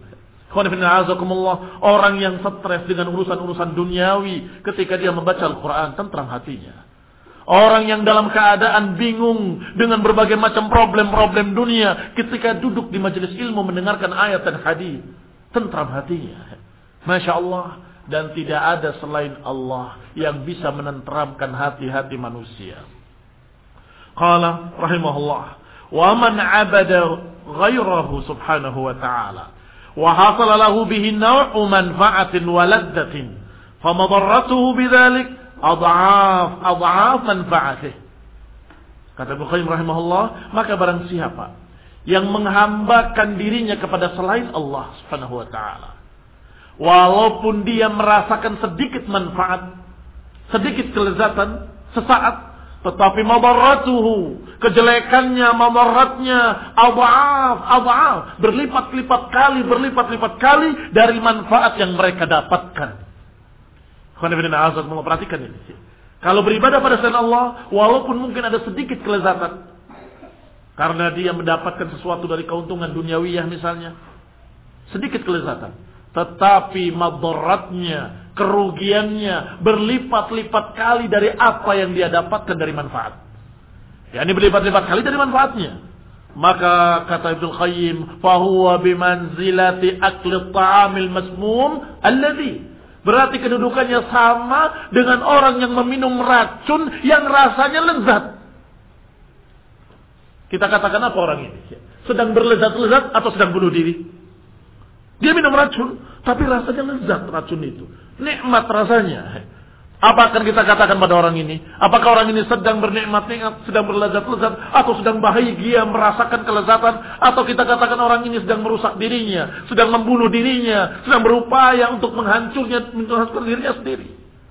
Orang yang stres dengan urusan-urusan duniawi, ketika dia membaca Al-Quran, tentram hatinya. Orang yang dalam keadaan bingung dengan berbagai macam problem-problem dunia, ketika duduk di majelis ilmu mendengarkan ayat dan hadis, tentram hatinya. Masya Allah. Dan tidak ada selain Allah yang bisa menenteramkan hati-hati manusia. Qala rahimahullah, wa man 'abada ghairahu subhanahu wa ta'ala wa hasala lahu bihi naw'u manfa'atin wa laddatin, fa madarratuhu bidzalik adhaf adhaf manfa'atih. Kata Ibnu Qayyim rahimahullah, maka barang siapa yang menghambakan dirinya kepada selain Allah subhanahu wa ta'ala, walaupun dia merasakan sedikit manfaat, sedikit kelezatan sesaat, tetapi madarratuhu, kejelekannya, madarratnya adhaf adhaf, berlipat-lipat kali, berlipat-lipat kali dari manfaat yang mereka dapatkan. Perhatikan ini. Kalau beribadah pada selain Allah, walaupun mungkin ada sedikit kelezatan, karena dia mendapatkan sesuatu dari keuntungan duniawiyah misalnya, sedikit kelezatan, tetapi madarratnya, kerugiannya berlipat-lipat kali dari apa yang dia dapatkan dari manfaat. Ya, ini berlipat-lipat kali dari manfaatnya. Maka kata Ibnu Qayyim, fahuwa bimanzilati akli ta'amil masmum alladhi. Berarti kedudukannya sama dengan orang yang meminum racun yang rasanya lezat. Kita katakan apa orang ini? Sedang berlezat-lezat atau sedang bunuh diri? Dia minum racun, tapi rasanya lezat racun itu. Nikmat rasanya. Apa akan kita katakan pada orang ini? Apakah orang ini sedang bernikmat-nikmat, sedang berlezat-lezat, atau sedang bahagia merasakan kelezatan? Atau kita katakan orang ini sedang merusak dirinya, sedang membunuh dirinya, sedang berupaya untuk menghancurnya, menghancurkan dirinya sendiri.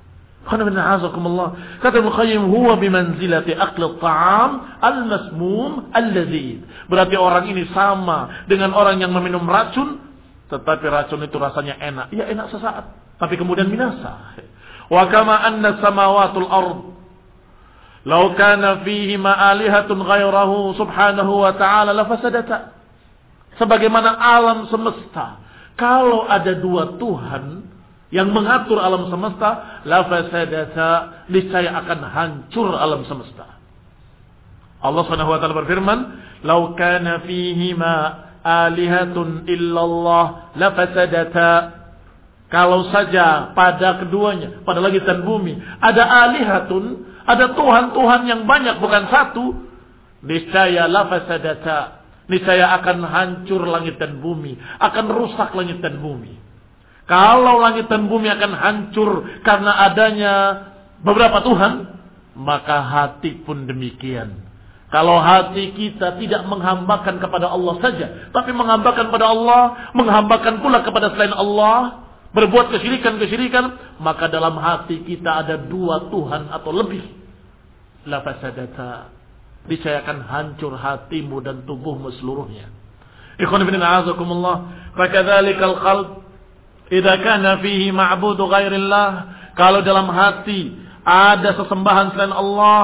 Kata Ibnu Qayyim, huwa bimanzilati aqli at-ta'am al-masmum al-ladzid. Berarti orang ini sama dengan orang yang meminum racun, tetapi racun itu rasanya enak. Ya enak sesaat, tapi kemudian binasa. Wa kama anna samawatul ard law kana fihi ma alihatun ghairahu subhanahu wa ta'ala la fasadata. Sebagaimana alam semesta, kalau ada dua Tuhan yang mengatur alam semesta, la fasadata, niscaya akan hancur alam semesta. Allah Subhanahu wa ta'ala berfirman, law kana fihi ma alihatun illallah la fasadata. Kalau saja pada keduanya, pada langit dan bumi, ada alihatun, ada Tuhan-Tuhan yang banyak bukan satu, niscaya la fasadata, niscaya akan hancur langit dan bumi, akan rusak langit dan bumi. Kalau langit dan bumi akan hancur karena adanya beberapa Tuhan, maka hati pun demikian. Kalau hati kita tidak menghambakan kepada Allah saja, tapi menghambakan kepada Allah, menghambakan pula kepada selain Allah, berbuat kesyirikan-kesyirikan, maka dalam hati kita ada dua Tuhan atau lebih. La fasadata, niscaya akan hancur hatimu dan tubuhmu seluruhnya. Ikhwan fillah a'azakumullah, fakadzalikal qalb idza kana fihi ma'budu ghairillah, kalau dalam hati ada sesembahan selain Allah,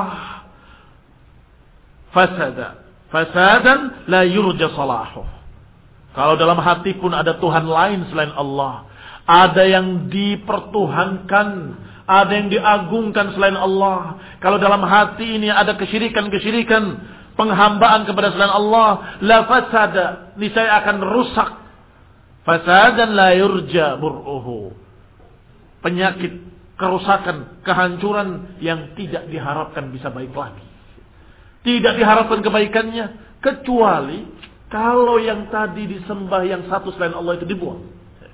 fasada fasadan la yurja salahuh. Kalau dalam hati pun ada Tuhan lain selain Allah, ada yang dipertuhankan, ada yang diagungkan selain Allah. Kalau dalam hati ini ada kesyirikan-kesyirikan, penghambaan kepada selain Allah, la fasada, niscaya akan rusak. Fasadan la yurja bur'uhu. Penyakit, kerusakan, kehancuran yang tidak diharapkan bisa baik lagi. Tidak diharapkan kebaikannya, kecuali kalau yang tadi disembah yang satu selain Allah itu dibuang.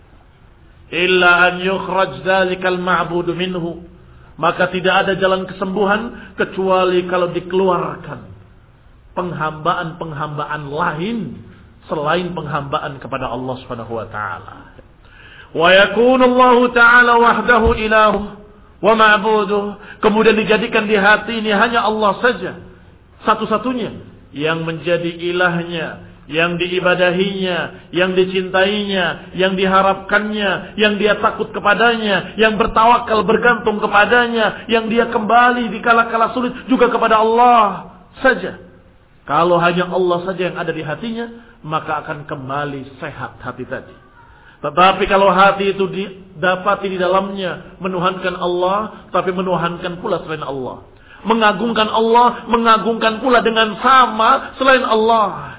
Illa an yukhraj dzalikal ma'budu minhu. Maka tidak ada jalan kesembuhan kecuali kalau dikeluarkan penghambaan-penghambaan lain selain penghambaan kepada Allah Subhanahu wa taala. Wa yakunu Allah taala wahdahu ilahu wa ma'buduh. Kemudian dijadikan di hati ini hanya Allah saja, satu-satunya yang menjadi ilahnya, yang diibadahinya, yang dicintainya, yang diharapkannya, yang dia takut kepadanya, yang bertawakal bergantung kepadanya, yang dia kembali di kala-kala sulit juga kepada Allah saja. Kalau hanya Allah saja yang ada di hatinya, maka akan kembali sehat hati tadi. Tetapi kalau hati itu didapati di dalamnya menuhankan Allah, tapi menuhankan pula selain Allah, mengagungkan Allah, mengagungkan pula dengan sama selain Allah,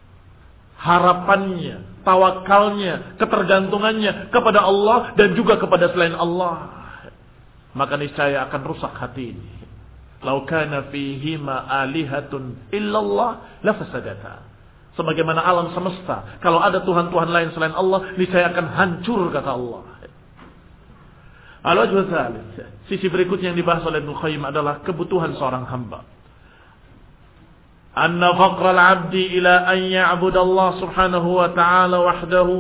harapannya, tawakalnya, ketergantungannya kepada Allah dan juga kepada selain Allah, maka niscaya akan rusak hati ini. Lau kana fihima alihatun illallah lafasadata. Sebagaimana alam semesta, kalau ada Tuhan-Tuhan lain selain Allah, niscaya akan hancur, kata Allah. Al-wajhu tsalits, sisi berikutnya yang dibahas oleh Ibnu Qayyim adalah kebutuhan seorang hamba. Anna faqra al-'abdi ila an ya'budu Allah subhanahu wa ta'ala wahdahu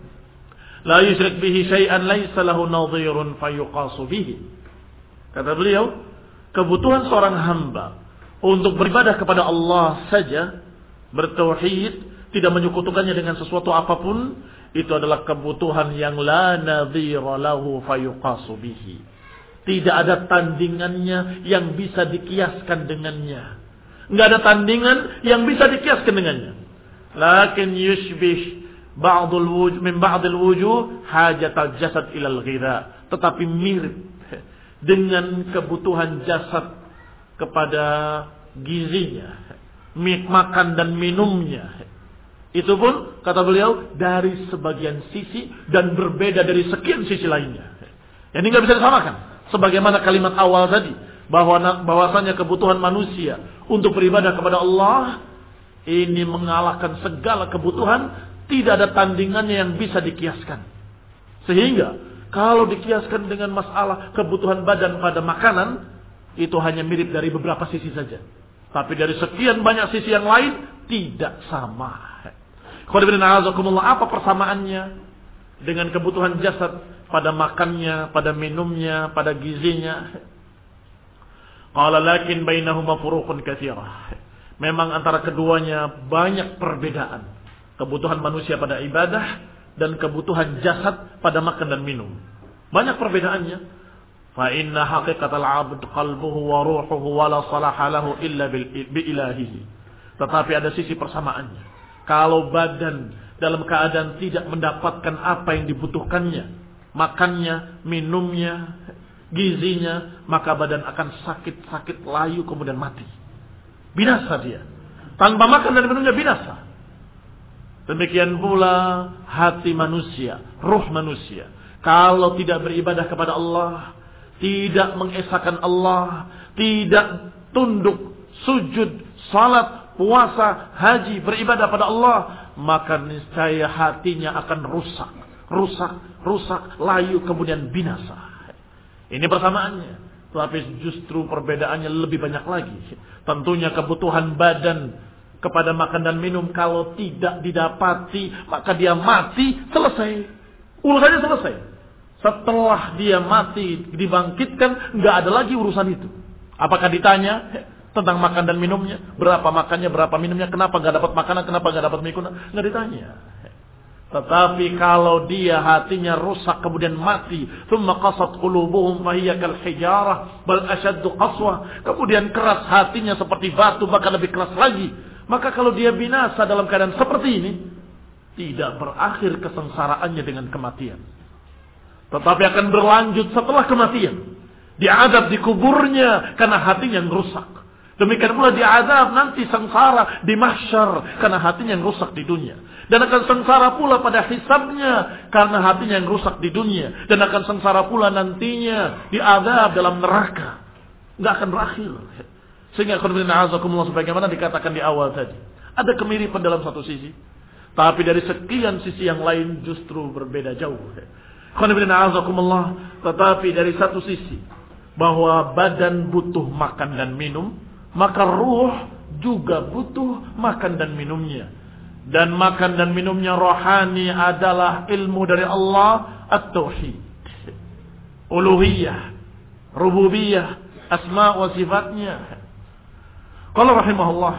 la yusyrik bihi syai'an laysa lahu nadhirun fayuqasu bihi. Kata beliau, kebutuhan seorang hamba untuk beribadah kepada Allah saja, bertauhid, tidak menyekutukannya dengan sesuatu apapun, itu adalah kebutuhan yang la nadhira lahu fayuqasu bihi. Tidak ada tandingannya yang bisa dikiaskan dengannya. Enggak ada tandingan yang bisa dikiaskan dengannya. Lakin yushbih ba'dul wujuh min ba'dil wujuh hajatal jasad ilal ghidha. Tetapi mirip dengan kebutuhan jasad kepada gizinya, makan dan minumnya. Itu pun kata beliau dari sebagian sisi dan berbeda dari sekian sisi lainnya. Yang ini nggak bisa disamakan. Sebagaimana kalimat awal tadi, bahwa bahwasanya kebutuhan manusia untuk beribadah kepada Allah ini mengalahkan segala kebutuhan, tidak ada tandingannya yang bisa dikiaskan. Sehingga kalau dikiaskan dengan masalah kebutuhan badan pada makanan, itu hanya mirip dari beberapa sisi saja. Tapi dari sekian banyak sisi yang lain tidak sama. Apa persamaannya dengan kebutuhan jasad pada makannya, pada minumnya, pada gizinya? Qala lakin bainahuma furuqun katsirah. Memang antara keduanya banyak perbedaan. Kebutuhan manusia pada ibadah dan kebutuhan jasad pada makan dan minum. Banyak perbedaannya. Fa inna haqiqatal 'abd qalbuhu wa ruhuhu wa la salaha lahu illa bi ilahihi. Tetapi ada sisi persamaannya. Kalau badan dalam keadaan tidak mendapatkan apa yang dibutuhkannya, makannya, minumnya, gizinya, maka badan akan sakit-sakit layu kemudian mati. Binasa dia. Tanpa makan dan minumnya binasa. Demikian pula hati manusia, ruh manusia. Kalau tidak beribadah kepada Allah, tidak mengesahkan Allah, tidak tunduk, sujud, salat, puasa, haji, beribadah pada Allah, maka niscaya hatinya akan rusak, rusak, rusak, layu kemudian binasa. Ini persamaannya, tapi justru perbedaannya lebih banyak lagi. Tentunya kebutuhan badan kepada makan dan minum kalau tidak didapati, maka dia mati, selesai. Urusannya selesai. Setelah dia mati, dibangkitkan, nggak ada lagi urusan itu. Apakah ditanya tentang makan dan minumnya? Berapa makannya, berapa minumnya? Kenapa nggak dapat makanan? Kenapa nggak dapat minum? Nggak ditanya. Tetapi kalau dia hatinya rusak kemudian mati, thumma qasat qulubuhum fa hiya kal hijarah bal ashaddu qaswah, kemudian keras hatinya seperti batu bahkan lebih keras lagi, maka kalau dia binasa dalam keadaan seperti ini, tidak berakhir kesengsaraannya dengan kematian, tetapi akan berlanjut setelah kematian. Diadab di kuburnya karena hatinya yang rusak. Demikian pula diadab nanti sengsara di mahsyar karena hatinya yang rusak di dunia. Dan akan sengsara pula pada hisabnya karena hatinya yang rusak di dunia. Dan akan sengsara pula nantinya diadab dalam neraka. Nggak akan berakhir. Sehingga sebagaimana dikatakan di awal tadi, ada kemiripan dalam satu sisi, tapi dari sekian sisi yang lain justru berbeda jauh. Tetapi dari satu sisi, bahwa badan butuh makan dan minum, maka ruh juga butuh makan dan minumnya. Dan makan dan minumnya rohani adalah ilmu dari Allah, at-tauhid, uluhiyah, rububiyah, asma wa sifatnya. Qala rahimahullah,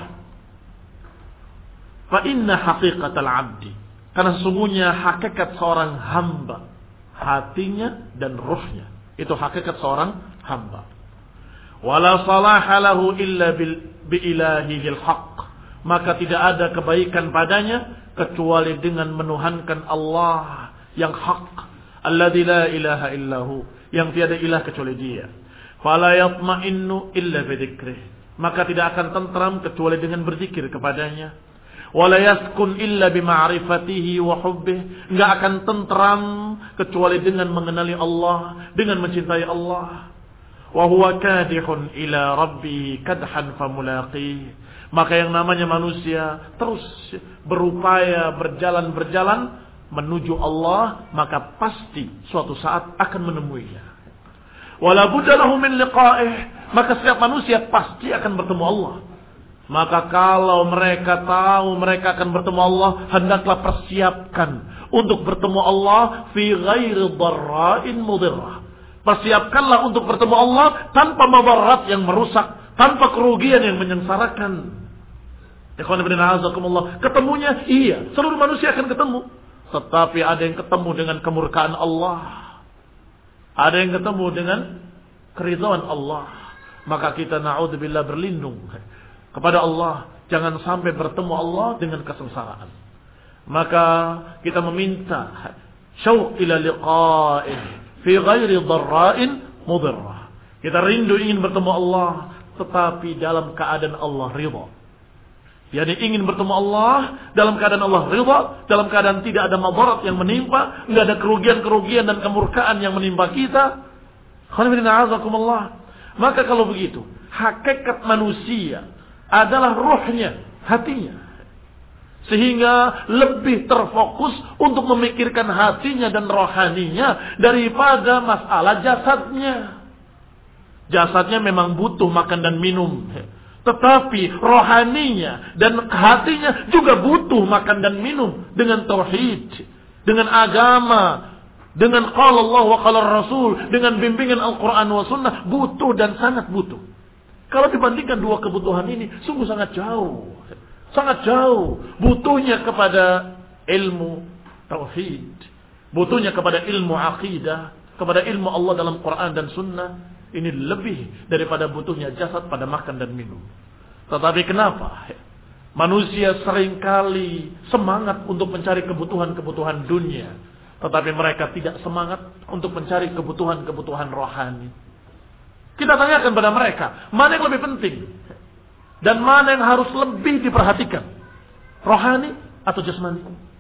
fa inna haqiqatal abdi, karena sesungguhnya hakikat seorang hamba, hatinya dan ruhnya, itu hakikat seorang hamba. Wala salaha lahu illa bi ilahihil haqq, maka tidak ada kebaikan padanya kecuali dengan menuhankan Allah yang hak, alladzi la ilaha illahu, yang tiada ilah kecuali Dia. Fala yatma'innu illa bi dzikrih, maka tidak akan tentram kecuali dengan berzikir kepadanya. Wala yaskun illa bi ma'rifatihi wa hubbih, enggak akan tentram kecuali dengan mengenali Allah, dengan mencintai Allah. Wa huwa kadihun ila rabbih kadhan famulaqih, maka yang namanya manusia terus berupaya berjalan-berjalan menuju Allah, maka pasti suatu saat akan menemuinya. Wala budda lahu min liqa'ih, maka setiap manusia pasti akan bertemu Allah. Maka kalau mereka tahu mereka akan bertemu Allah, hendaklah persiapkan untuk bertemu Allah fi ghairi dharra'in mudirrah. Persiapkanlah untuk bertemu Allah tanpa madarat yang merusak, tanpa kerugian yang menyengsarakan. Ketemunya iya, seluruh manusia akan ketemu. Tetapi ada yang ketemu dengan kemurkaan Allah, ada yang ketemu dengan keridhaan Allah. Maka kita na'udzubillah berlindung kepada Allah, jangan sampai bertemu Allah dengan kesengsaraan. Maka kita meminta syauq ila liqa'ih fi ghairi dharra'in mudirrah. Kita rindu ingin bertemu Allah, tetapi dalam keadaan Allah ridha. Yani ingin bertemu Allah dalam keadaan Allah ridha, dalam keadaan tidak ada madarat yang menimpa, tidak ada kerugian-kerugian dan kemurkaan yang menimpa kita. Maka kalau begitu, hakikat manusia adalah ruhnya, hatinya. Sehingga lebih terfokus untuk memikirkan hatinya dan rohaninya daripada masalah jasadnya. Jasadnya memang butuh makan dan minum, tetapi rohaninya dan hatinya juga butuh makan dan minum dengan tauhid, dengan agama, dengan qala Allah wa qala Rasul, dengan bimbingan Al-Quran wa Sunnah, butuh dan sangat butuh. Kalau dibandingkan dua kebutuhan ini, sungguh sangat jauh. Sangat jauh butuhnya kepada ilmu tauhid, butuhnya kepada ilmu akidah, kepada ilmu Allah dalam Quran dan Sunnah. Ini lebih daripada butuhnya jasad pada makan dan minum. Tetapi kenapa manusia seringkali semangat untuk mencari kebutuhan-kebutuhan dunia, tetapi mereka tidak semangat untuk mencari kebutuhan-kebutuhan rohani? Kita tanyakan pada mereka, mana yang lebih penting? Dan mana yang harus lebih diperhatikan? Rohani atau jasmani?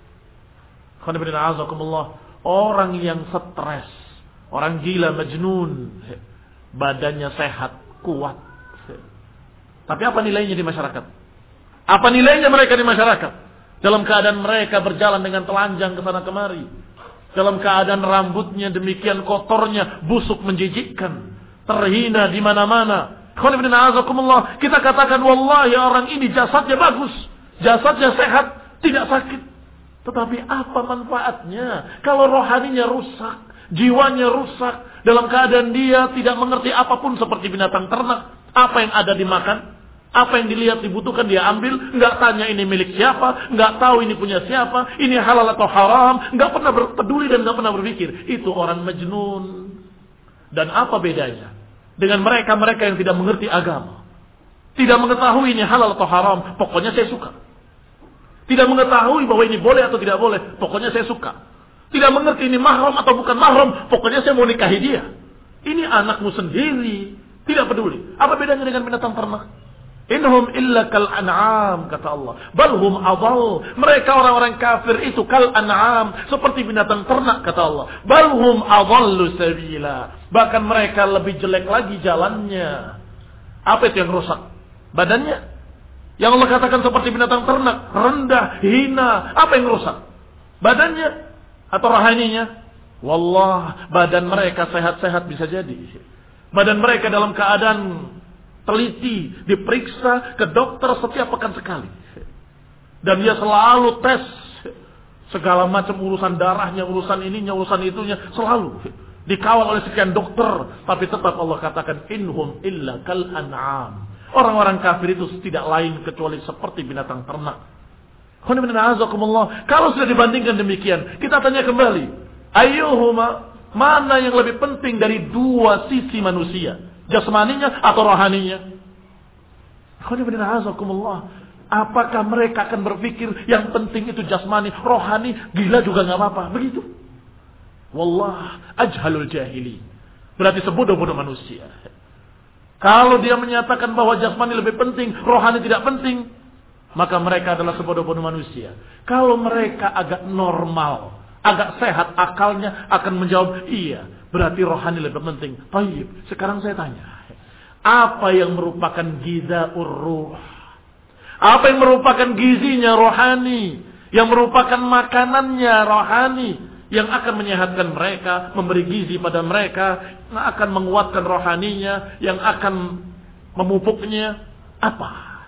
Orang yang stres, orang gila, majnun, badannya sehat, kuat, tapi apa nilainya di masyarakat? Apa nilainya mereka di masyarakat? Dalam keadaan mereka berjalan dengan telanjang ke sana kemari, dalam keadaan rambutnya demikian kotornya, busuk menjijikkan, terhina di mana-mana. Kita katakan wallahi orang ini jasadnya bagus, jasadnya sehat, tidak sakit. Tetapi apa manfaatnya kalau rohaninya rusak, jiwanya rusak, dalam keadaan dia tidak mengerti apapun seperti binatang ternak. Apa yang ada dimakan, Apa yang dilihat dibutuhkan dia ambil, nggak tanya ini milik siapa, nggak tahu ini punya siapa, ini halal atau haram, nggak pernah peduli dan nggak pernah berpikir. Itu orang majnun. Dan apa bedanya dengan mereka-mereka yang tidak mengerti agama? Tidak mengetahui ini halal atau haram, pokoknya saya suka. Tidak mengetahui bahwa ini boleh atau tidak boleh, pokoknya saya suka. Tidak mengerti ini mahram atau bukan mahram, pokoknya saya mau nikahi dia. Ini anakmu sendiri, tidak peduli. Apa bedanya dengan binatang ternak? Innahum illa kal an'am, kata Allah. Bal hum adall. Mereka orang-orang kafir itu kal an'am, seperti binatang ternak, kata Allah. Bal hum adallu sabila. Bahkan mereka lebih jelek lagi jalannya. Apa itu yang rusak? Badannya. Yang Allah katakan seperti binatang ternak, rendah, hina. Apa yang rusak? Badannya atau rohaninya? Wallah, badan mereka sehat-sehat bisa jadi. Badan mereka dalam keadaan teliti, diperiksa ke dokter setiap pekan sekali. Dan dia selalu tes segala macam urusan darahnya, urusan ininya, urusan itunya, selalu dikawal oleh sekian dokter. Tapi tetap Allah katakan inhum illa kal an'am. Orang-orang kafir itu tidak lain kecuali seperti binatang ternak. Kalau sudah dibandingkan demikian, kita tanya kembali, ayyuhuma, mana yang lebih penting dari dua sisi manusia? Jasmaninya atau rohaninya? Apakah mereka akan berpikir yang penting itu jasmani, rohani, gila juga nggak apa-apa? Begitu. Wallah, ajhalul jahili. Berarti sebodoh-bodoh manusia. Kalau dia menyatakan bahwa jasmani lebih penting, rohani tidak penting, maka mereka adalah sebodoh-bodoh manusia. Kalau mereka agak normal, agak sehat akalnya, akan menjawab iya. Berarti rohani lebih penting. Baik, sekarang saya tanya. Apa yang merupakan gizaur ruh? Apa yang merupakan gizinya rohani? Yang merupakan makanannya rohani? Yang akan menyehatkan mereka, memberi gizi pada mereka, yang akan menguatkan rohaninya, yang akan memupuknya. Apa?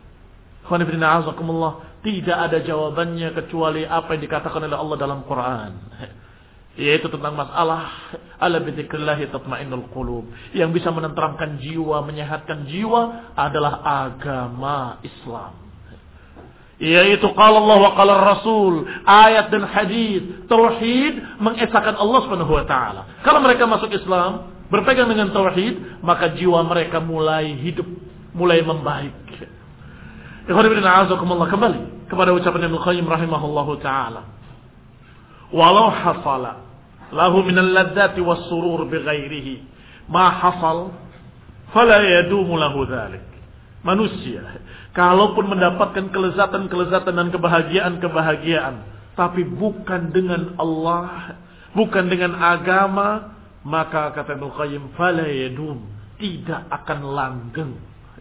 Tidak ada jawabannya kecuali apa yang dikatakan oleh Allah dalam Quran. Yaitu tentang masalah ala bidzikrillahi tatmainnul qulub. Yang bisa menenteramkan jiwa, menyehatkan jiwa adalah agama Islam. Yaitu qala Allah wa qala Rasul, ayat dan hadis, tauhid mengesahkan Allah Subhanahu wa taala. Kalau mereka masuk Islam, berpegang dengan tauhid, maka jiwa mereka mulai hidup, mulai membaik. Kembali kepada ucapan Ibnu Qayyim rahimahullahu taala. Walau hasala lahu minal ladzati was surur bighairihi ma hasal fala yadumu lahu dzalik. Manusia kalaupun mendapatkan kelezatan-kelezatan dan kebahagiaan-kebahagiaan tapi bukan dengan Allah, bukan dengan agama, maka kata Ibnu Qayyim fala yadum, tidak akan langgeng.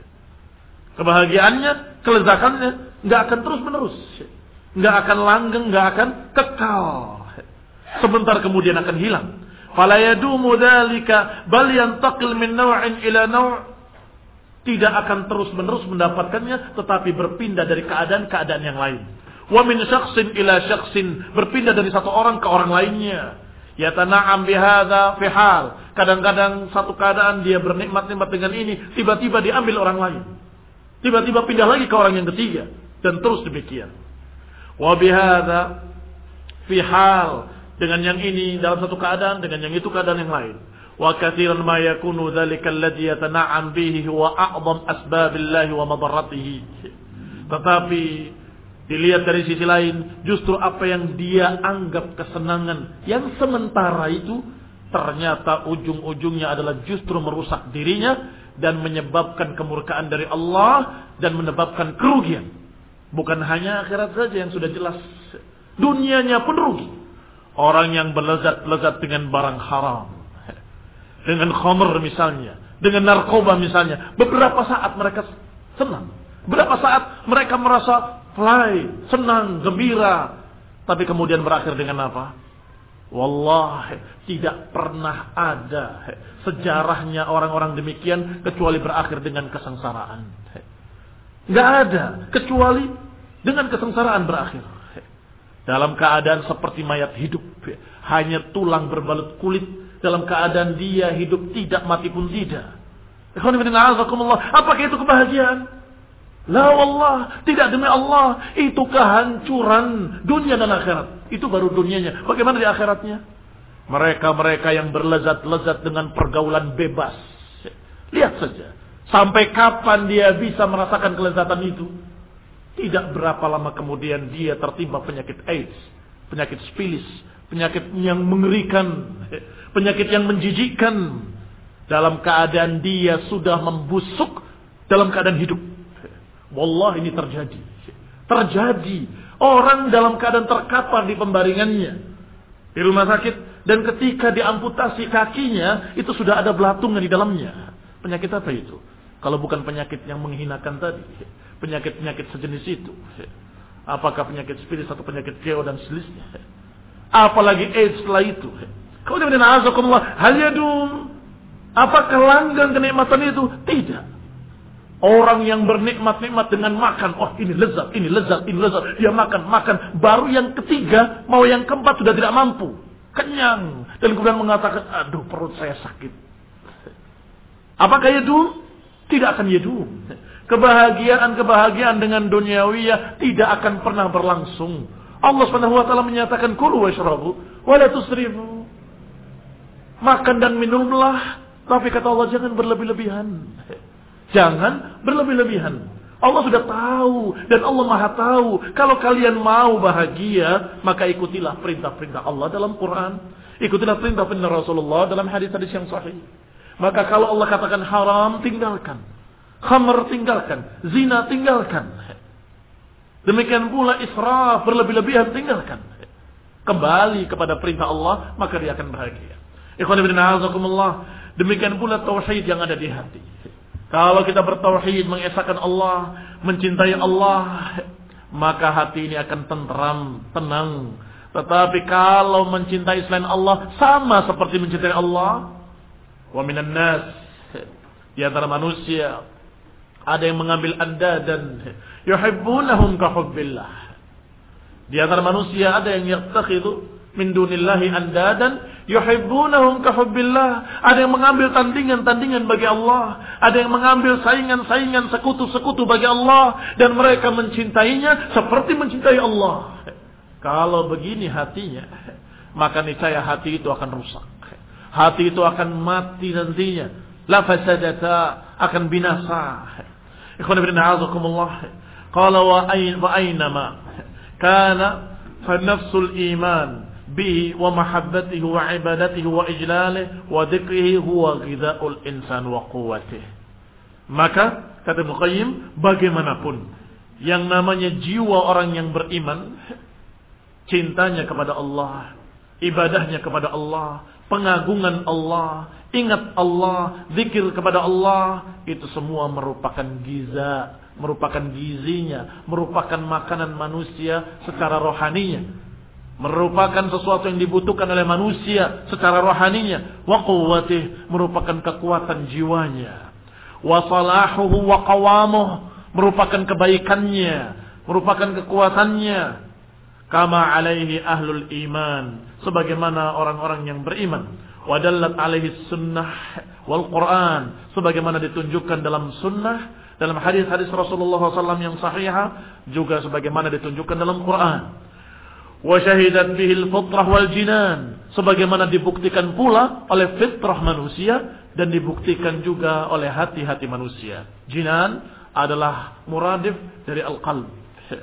Kebahagiaannya, kelezatannya enggak akan terus-menerus. Enggak akan langgeng, enggak akan kekal. Sebentar kemudian akan hilang. Fala yadumu dzalika bal yantaqil min naw'in ila naw'. Tidak akan terus-menerus mendapatkannya, tetapi berpindah dari keadaan-keadaan yang lain. Wa min syakhsin ila syakhsin, berpindah dari satu orang ke orang lainnya. Yatana'am bihadza fi hal. Kadang-kadang satu keadaan dia bernikmat-nikmat dengan ini, tiba-tiba diambil orang lain. Tiba-tiba pindah lagi ke orang yang ketiga, dan terus demikian. Wa bihadza fi hal, dengan yang ini dalam satu keadaan, dengan yang itu keadaan yang lain. Wa katsiran ma yakunu dzalika alladhi yatana'am bihi huwa a'zam asbabillahi wa madarratihi. Tetapi dilihat dari sisi lain, justru apa yang dia anggap kesenangan yang sementara itu ternyata ujung-ujungnya adalah justru merusak dirinya dan menyebabkan kemurkaan dari Allah dan menyebabkan kerugian. Bukan hanya akhirat saja yang sudah jelas, dunianya pun rugi. Orang yang berlezat-lezat dengan barang haram, dengan khamr misalnya, dengan narkoba misalnya, beberapa saat mereka senang, beberapa saat mereka merasa fly, senang, gembira, tapi kemudian berakhir dengan apa? Wallahi, tidak pernah ada sejarahnya orang-orang demikian kecuali berakhir dengan kesengsaraan. Enggak ada kecuali dengan kesengsaraan berakhir. Dalam keadaan seperti mayat hidup, hanya tulang berbalut kulit, dalam keadaan dia hidup tidak, mati pun tidak. Apakah itu kebahagiaan? La wallah, tidak demi Allah. Itu kehancuran dunia dan akhirat. Itu baru dunianya. Bagaimana di akhiratnya? Mereka-mereka yang berlezat-lezat dengan pergaulan bebas. Lihat saja. Sampai kapan dia bisa merasakan kelezatan itu? Tidak berapa lama kemudian dia tertimpa penyakit AIDS, penyakit sifilis, penyakit yang mengerikan, penyakit yang menjijikkan. Dalam keadaan dia sudah membusuk dalam keadaan hidup. Wallah ini terjadi. Terjadi. Orang dalam keadaan terkapar di pembaringannya. Di rumah sakit. Dan ketika diamputasi kakinya, itu sudah ada belatungan di dalamnya. Penyakit apa itu? Kalau bukan penyakit yang menghinakan tadi. Penyakit-penyakit sejenis itu. Apakah penyakit sifilis atau penyakit geo dan sejenisnya. Apalagi AIDS setelah itu. Kemudian na'azakumullah, hal yadum. Apakah langgeng kenikmatan itu? Tidak. Orang yang bernikmat-nikmat dengan makan. Oh ini lezat, ini lezat, ini lezat. Dia makan, makan. Baru yang ketiga, mau yang keempat sudah tidak mampu. Kenyang. Dan kemudian mengatakan, aduh perut saya sakit. Apakah yadum? Tidak akan yadum. Kebahagiaan-kebahagiaan dengan duniawiyah tidak akan pernah berlangsung. Allah subhanahu wa taala menyatakan, kulu washrabu, wala tusrifu. Makan dan minumlah. Tapi kata Allah, jangan berlebih-lebihan. Jangan berlebih-lebihan. Allah sudah tahu dan Allah Maha tahu. Kalau kalian mau bahagia, maka ikutilah perintah-perintah Allah dalam Quran. Ikutilah perintah-perintah Rasulullah dalam hadis-hadis yang sahih. Maka kalau Allah katakan haram, tinggalkan. Khamr tinggalkan. Zina tinggalkan. Demikian pula israf, berlebih-lebihan tinggalkan. Kembali kepada perintah Allah, maka dia akan bahagia. Ikhwan fillah, a'azakumullah. Demikian pula tauhid yang ada di hati. Kalau kita bertauhid, mengesahkan Allah, mencintai Allah, maka hati ini akan tentram, tenang. Tetapi kalau mencintai selain Allah, sama seperti mencintai Allah. Wa minan nas, di antara manusia, ada yang mengambil andadan, yuhibbunahum ka hubbillah. Di antara manusia ada yang yattakhidhu min dunillahi andadan yuhibbunahum ka hubbillah. Ada yang mengambil tandingan-tandingan bagi Allah, ada yang mengambil saingan-saingan, sekutu-sekutu bagi Allah, dan mereka mencintainya seperti mencintai Allah. Kalau begini hatinya, maka niscaya hati itu akan rusak. Hati itu akan mati nantinya. La fasadata, akan binasa. Ikhwan fillah, a'azakumullah. Qala wa aynama kana fa nafsul iman bihi wa mahabbatihi wa ibadatihi wa ijlalihi wa dhikrihi huwa ghidha'ul insan wa quwwatihi. Maka kata Ibnu Qayyim, bagaimanapun yang namanya jiwa orang yang beriman, cintanya kepada Allah, ibadahnya kepada Allah, pengagungan Allah, ingat Allah, zikir kepada Allah, itu semua merupakan giza, merupakan gizinya, merupakan makanan manusia secara rohaninya, merupakan sesuatu yang dibutuhkan oleh manusia secara rohaninya. Wa quwwatih, merupakan kekuatan jiwanya. Wa salahuhu wa qawamuh, merupakan kebaikannya, merupakan kekuatannya. Kama alaihi ahlul iman, sebagaimana orang-orang yang beriman. Wa dallat alaihi sunnah wal Quran, sebagaimana ditunjukkan dalam sunnah, dalam hadis-hadis Rasulullah shallallahu alaihi wasallam yang sahihah, juga sebagaimana ditunjukkan dalam Quran. Wa syahidat bihil fitrah wal jinan, sebagaimana dibuktikan pula oleh fitrah manusia dan dibuktikan juga oleh hati-hati manusia. Jinan adalah muradif dari al-qalb.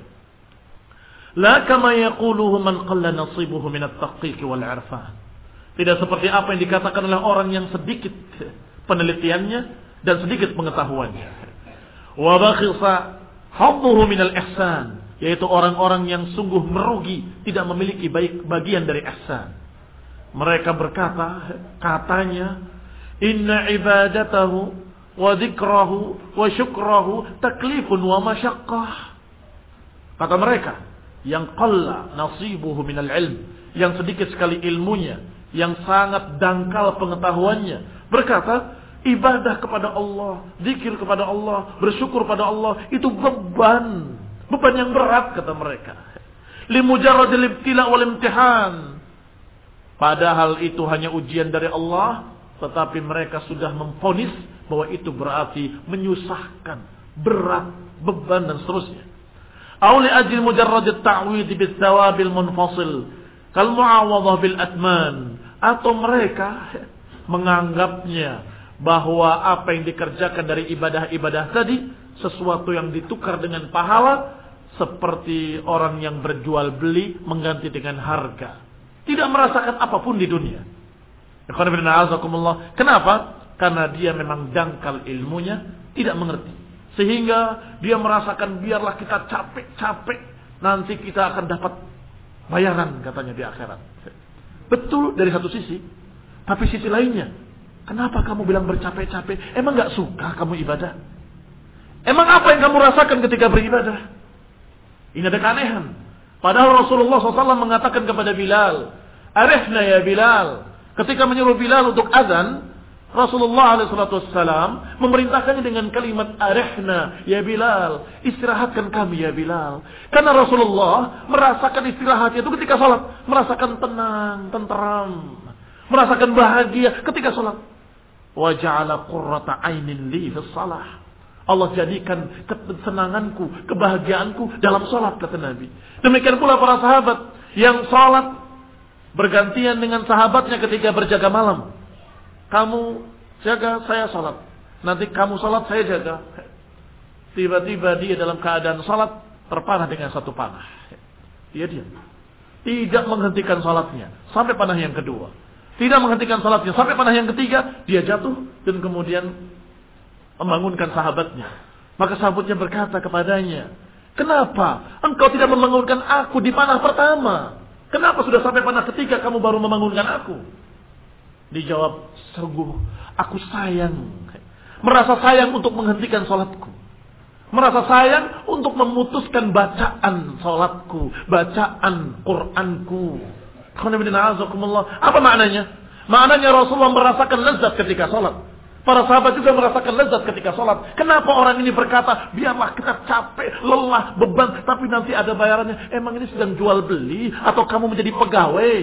La kama yaquluhu man qalla nasibuhu min at-tahqiq wal 'irfan. Tidak seperti apa yang dikatakan oleh orang yang sedikit penelitiannya dan sedikit pengetahuannya. Wa bakhisa hadduhu min al-ihsan, yaitu orang-orang yang sungguh merugi, tidak memiliki baik bagian dari ihsan. Mereka berkata, katanya, inna ibadatahu wa dzikrahu wa syukrahu taklifun wa masyaqqah. Kata mereka, yang qalla nasibuhu minal ilm, yang sedikit sekali ilmunya, yang sangat dangkal pengetahuannya, berkata ibadah kepada Allah, zikir kepada Allah, bersyukur pada Allah, itu beban, beban yang berat kata mereka. Limujarradil ibtila wal imtihan, padahal itu hanya ujian dari Allah, tetapi mereka sudah memvonis bahwa itu berarti menyusahkan, berat. beban dan seterusnya. Aw li ajli mujarrad at-ta'wid bis-thawabil munfasil kal mu'awadhah bil atman, atau mereka menganggapnya bahwa apa yang dikerjakan dari ibadah-ibadah tadi sesuatu yang ditukar dengan pahala, seperti orang yang berjual beli mengganti dengan harga, tidak merasakan apapun di dunia. Kenapa? Karena dia memang dangkal ilmunya, tidak mengerti, sehingga dia merasakan biarlah kita capek-capek, nanti kita akan dapat bayaran katanya di akhirat. Betul dari satu sisi, tapi sisi lainnya, kenapa kamu bilang bercapek-capek? Emang gak suka kamu ibadah? Emang apa yang kamu rasakan ketika beribadah? Ini ada keanehan. Padahal Rasulullah shallallahu alaihi wasallam mengatakan kepada Bilal, "Arihna ya Bilal." Ketika menyuruh Bilal untuk azan, Rasulullah shallallahu alaihi wasallam memerintahkannya dengan kalimat arihna ya Bilal, istirahatkan kami ya Bilal. Karena Rasulullah merasakan istirahatnya itu ketika salat, merasakan tenang, tenteram, merasakan bahagia ketika salat. Wa ja'ala qurrata 'ainin li fi shalah. Allah jadikan kesenanganku, kebahagiaanku dalam salat, kata Nabi. Demikian pula para sahabat yang salat bergantian dengan sahabatnya ketika berjaga malam. Kamu jaga, saya salat. Nanti kamu salat, saya jaga. Tiba-tiba dia dalam keadaan salat terpanah dengan satu panah. Dia diam. Tidak menghentikan salatnya sampai panah yang kedua. Tidak menghentikan salatnya sampai panah yang ketiga. Dia jatuh dan kemudian membangunkan sahabatnya. Maka sahabatnya berkata kepadanya, "Kenapa engkau tidak membangunkan aku di panah pertama? Kenapa sudah sampai panah ketiga kamu baru membangunkan aku?" Dijawab, "Sungguh aku sayang, merasa sayang untuk menghentikan salatku, merasa sayang untuk memutuskan bacaan salatku, bacaan Qur'anku." Apa maknanya? Maknanya Rasulullah merasakan lezat ketika salat. Para sahabat juga merasakan lezat ketika sholat. Kenapa orang ini berkata, biarlah kita capek, lelah, beban, tapi nanti ada bayarannya. Emang ini sedang jual beli atau kamu menjadi pegawai?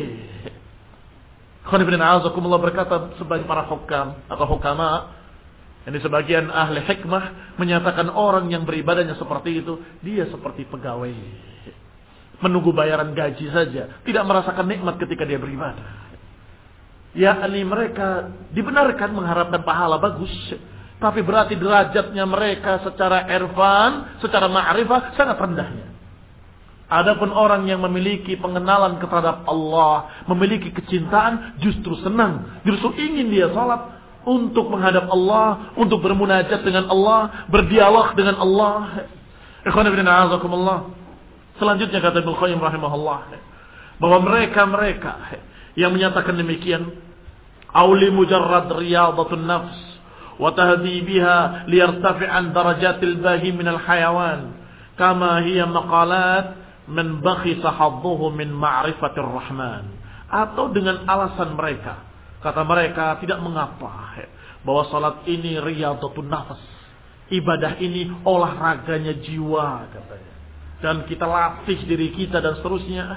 Khonifuddin berkata sebagai para hukam atau hukama, ini sebagian ahli hikmah menyatakan orang yang beribadahnya seperti itu, dia seperti pegawai, menunggu bayaran gaji saja, tidak merasakan nikmat ketika dia beribadah. Yakni mereka dibenarkan mengharapkan pahala bagus, tapi berarti derajatnya mereka secara irfan, secara ma'rifah sangat rendahnya. Adapun orang yang memiliki pengenalan terhadap Allah, memiliki kecintaan, justru senang, justru ingin dia salat untuk menghadap Allah, untuk bermunajat dengan Allah, berdialog dengan Allah. Ikhwan fillah a'azakumullah. Selanjutnya kata Ibnu Qayyim rahimahullah, bahwa mereka-mereka yang menyatakan demikian, auli mujarrad riyadatun nafs wa tahdhibiha liyartafi'an darajatil bahi minal hayawan kama hiya maqalat man bakhisa hadduhu min ma'rifatir rahman. Atau dengan alasan mereka, kata mereka, tidak mengapa bahwa salat ini riyadatun nafs, ibadah ini olahraganya jiwa katanya, dan kita latih diri kita dan seterusnya.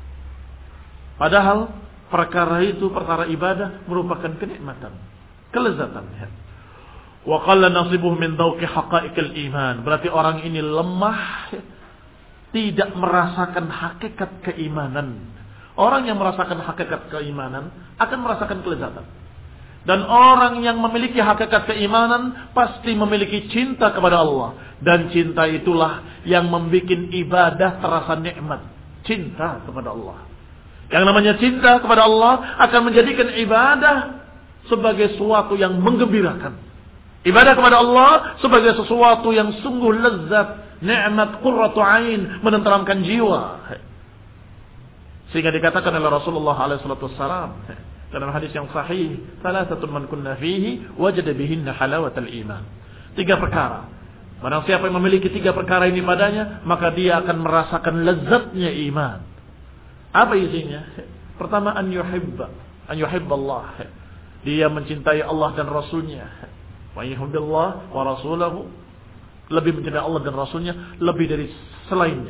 Padahal perkara itu, perkara ibadah merupakan kenikmatan, kelezatan. Wa qalla nasibuhu min dhauqi haqa'iqil iman. Berarti orang ini lemah, tidak merasakan hakikat keimanan. Orang yang merasakan hakikat keimanan akan merasakan kelezatan. Dan orang yang memiliki hakikat keimanan pasti memiliki cinta kepada Allah. Dan cinta itulah yang membuat ibadah terasa nikmat. Cinta kepada Allah. Yang namanya cinta kepada Allah akan menjadikan ibadah sebagai sesuatu yang menggembirakan. Ibadah kepada Allah sebagai sesuatu yang sungguh lezat, nikmat, qurratu ain, menenteramkan jiwa. Sehingga dikatakan oleh Rasulullah alaihi wasallam dalam hadis yang sahih, "Thalathatun man kunna fihi wajada bihinna halawatal iman." Tiga perkara. Barang siapa yang memiliki tiga perkara ini padanya, maka dia akan merasakan lezatnya iman. Apa isinya? Pertama, an yuhibba, an yuhibba Allah. Dia mencintai Allah dan Rasulnya. Wa yuhibbillah wa rasulahu. Lebih mencintai Allah dan Rasulnya lebih dari selainnya.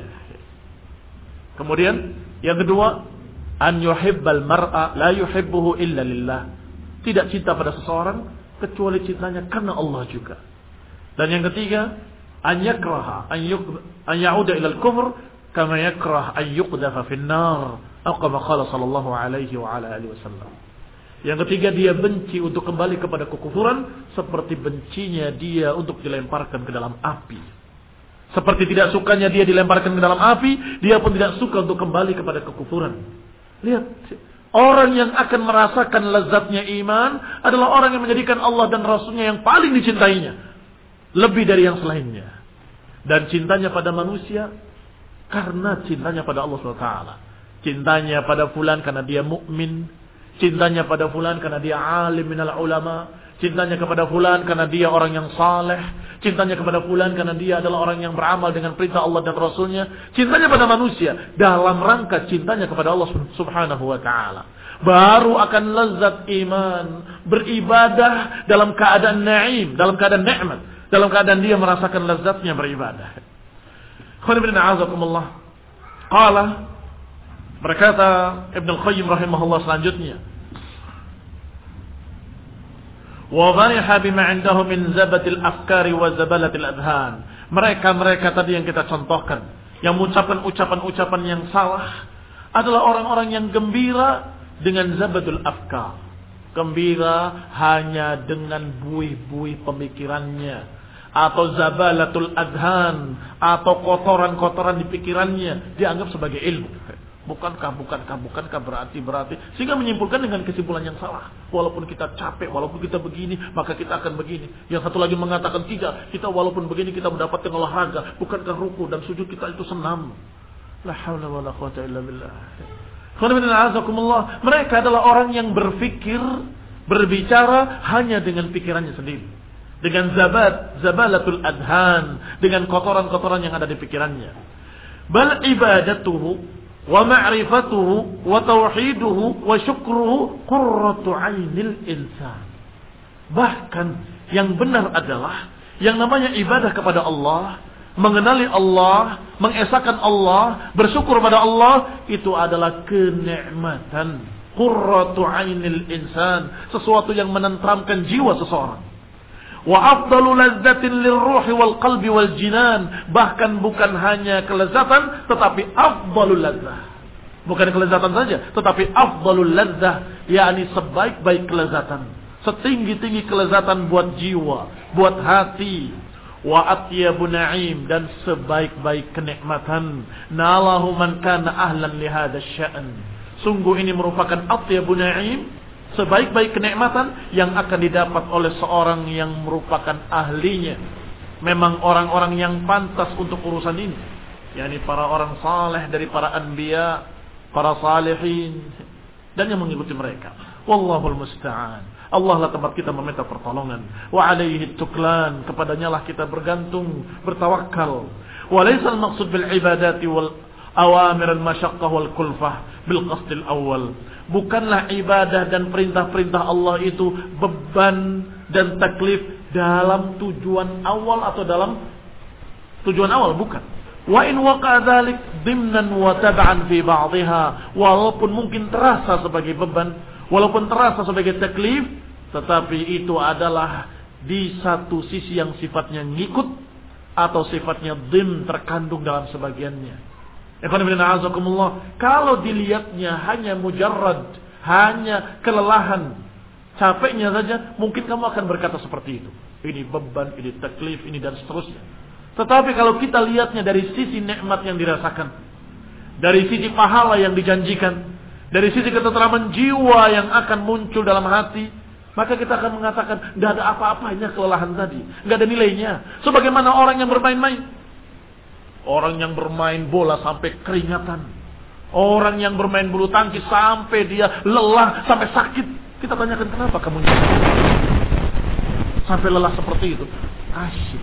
Kemudian yang kedua, an yuhibbal mar'a la yuhibbuhu illa lillah. Tidak cinta pada seseorang kecuali cintanya karena Allah juga. Dan yang ketiga, an yakraha an yuq an ya'uda ila al-kufr kama yakrah an yuqdafa fi an-nar atau kama qala sallallahu alaihi wa ala alihi wasallam. Yang ketiga, dia benci untuk kembali kepada kekufuran seperti bencinya dia untuk dilemparkan ke dalam api. Seperti tidak sukanya dia dilemparkan ke dalam api, dia pun tidak suka untuk kembali kepada kekufuran. Lihat, orang yang akan merasakan lezatnya iman adalah orang yang menjadikan Allah dan Rasulnya yang paling dicintainya, lebih dari yang selainnya. Dan cintanya pada manusia karena cintanya pada Allah subhanahu wa taala. Cintanya pada fulan karena dia mukmin, cintanya pada fulan karena dia alim minal ulama, cintanya kepada fulan karena dia orang yang saleh, cintanya kepada fulan karena dia adalah orang yang beramal dengan perintah Allah dan Rasulnya, cintanya pada manusia dalam rangka cintanya kepada Allah subhanahu wa ta'ala. Baru akan lezat iman, beribadah dalam keadaan na'im, dalam keadaan nikmat, dalam keadaan dia merasakan lezatnya beribadah. Qala, berkata Ibn Al-Qayyim rahimahullah selanjutnya, wa bariha bima 'indahu min zabatil afkari wa zabalatil adhan. Mereka-mereka tadi yang kita contohkan, yang mengucapkan ucapan-ucapan yang salah, adalah orang-orang yang gembira dengan zabatul afkar. Gembira hanya dengan buih-buih pemikirannya, atau zabalatul adhan, atau kotoran-kotoran di pikirannya, dianggap sebagai ilmu. Bukankah, bukankah, bukankah berarti, berarti. Sehingga menyimpulkan dengan kesimpulan yang salah. Walaupun kita capek, walaupun kita begini, maka kita akan begini. Yang satu lagi mengatakan tidak, kita walaupun begini kita mendapatkan olahraga. Bukankah ruku dan sujud kita itu senam? La haula wa la quwwata illa billah. Mereka adalah orang yang berfikir, berbicara hanya dengan pikirannya sendiri. Dengan zabat, zabalatul adhan, dengan kotoran-kotoran yang ada di pikirannya. Bal ibadatuhu wa ma'rifatuhu wa tauhiduhu wa syukruhu qurratu 'ainil insan. Bahkan yang benar adalah yang namanya ibadah kepada Allah, mengenali Allah, mengesahkan Allah, bersyukur pada Allah, itu adalah kenikmatan. Qurratu 'ainil insan, sesuatu yang menenteramkan jiwa seseorang. Wa afdalu lazzatin lirruhi wal qalbi wal jinan. Bahkan bukan hanya kelezatan, tetapi afdalul lazzah. Bukan kelezatan saja, tetapi afdalul lazzah, yakni sebaik-baik kelezatan, setinggi-tinggi kelezatan buat jiwa, buat hati. Wa atyabu na'im, dan sebaik-baik kenikmatan. Nalahu man kana ahlan li hadzal sya'n. Sungguh ini merupakan atyabu na'im, sebaik-baik kenikmatan yang akan didapat oleh seorang yang merupakan ahlinya. Memang orang-orang yang pantas untuk urusan ini, yakni para orang saleh dari para anbiya, para salihin, dan yang mengikuti mereka. Wallahul musta'an. Allah lah tempat kita meminta pertolongan. Wa alaihi tuklan, kepadanya lah kita bergantung, bertawakal. Wa laysa al-maqsud bil ibadati wal awamir al-masyaqqah wal kulfah bil qasd al-awwal. Bukanlah ibadah dan perintah-perintah Allah itu beban dan taklif dalam tujuan awal atau dalam tujuan awal, bukan. Wa in waqa'a dzalik dimnan wa tab'an fi ba'dihha, walaupun mungkin terasa sebagai beban, walaupun terasa sebagai taklif, tetapi itu adalah di satu sisi yang sifatnya ngikut atau sifatnya dim, terkandung dalam sebagiannya. Kalau dilihatnya hanya mujarrad, hanya kelelahan, capeknya saja, mungkin kamu akan berkata seperti itu. Ini beban, ini taklif, ini dan seterusnya. Tetapi kalau kita lihatnya dari sisi nikmat yang dirasakan, dari sisi pahala yang dijanjikan, dari sisi ketenteraman jiwa yang akan muncul dalam hati, maka kita akan mengatakan, tidak ada apa-apanya kelelahan tadi, tidak ada nilainya. Sebagaimana orang yang bermain-main. Orang yang bermain bola sampai keringatan. Orang yang bermain bulu tangkis sampai dia lelah, sampai sakit. Kita tanyakan, kenapa kamu sampai lelah seperti itu? Asyik.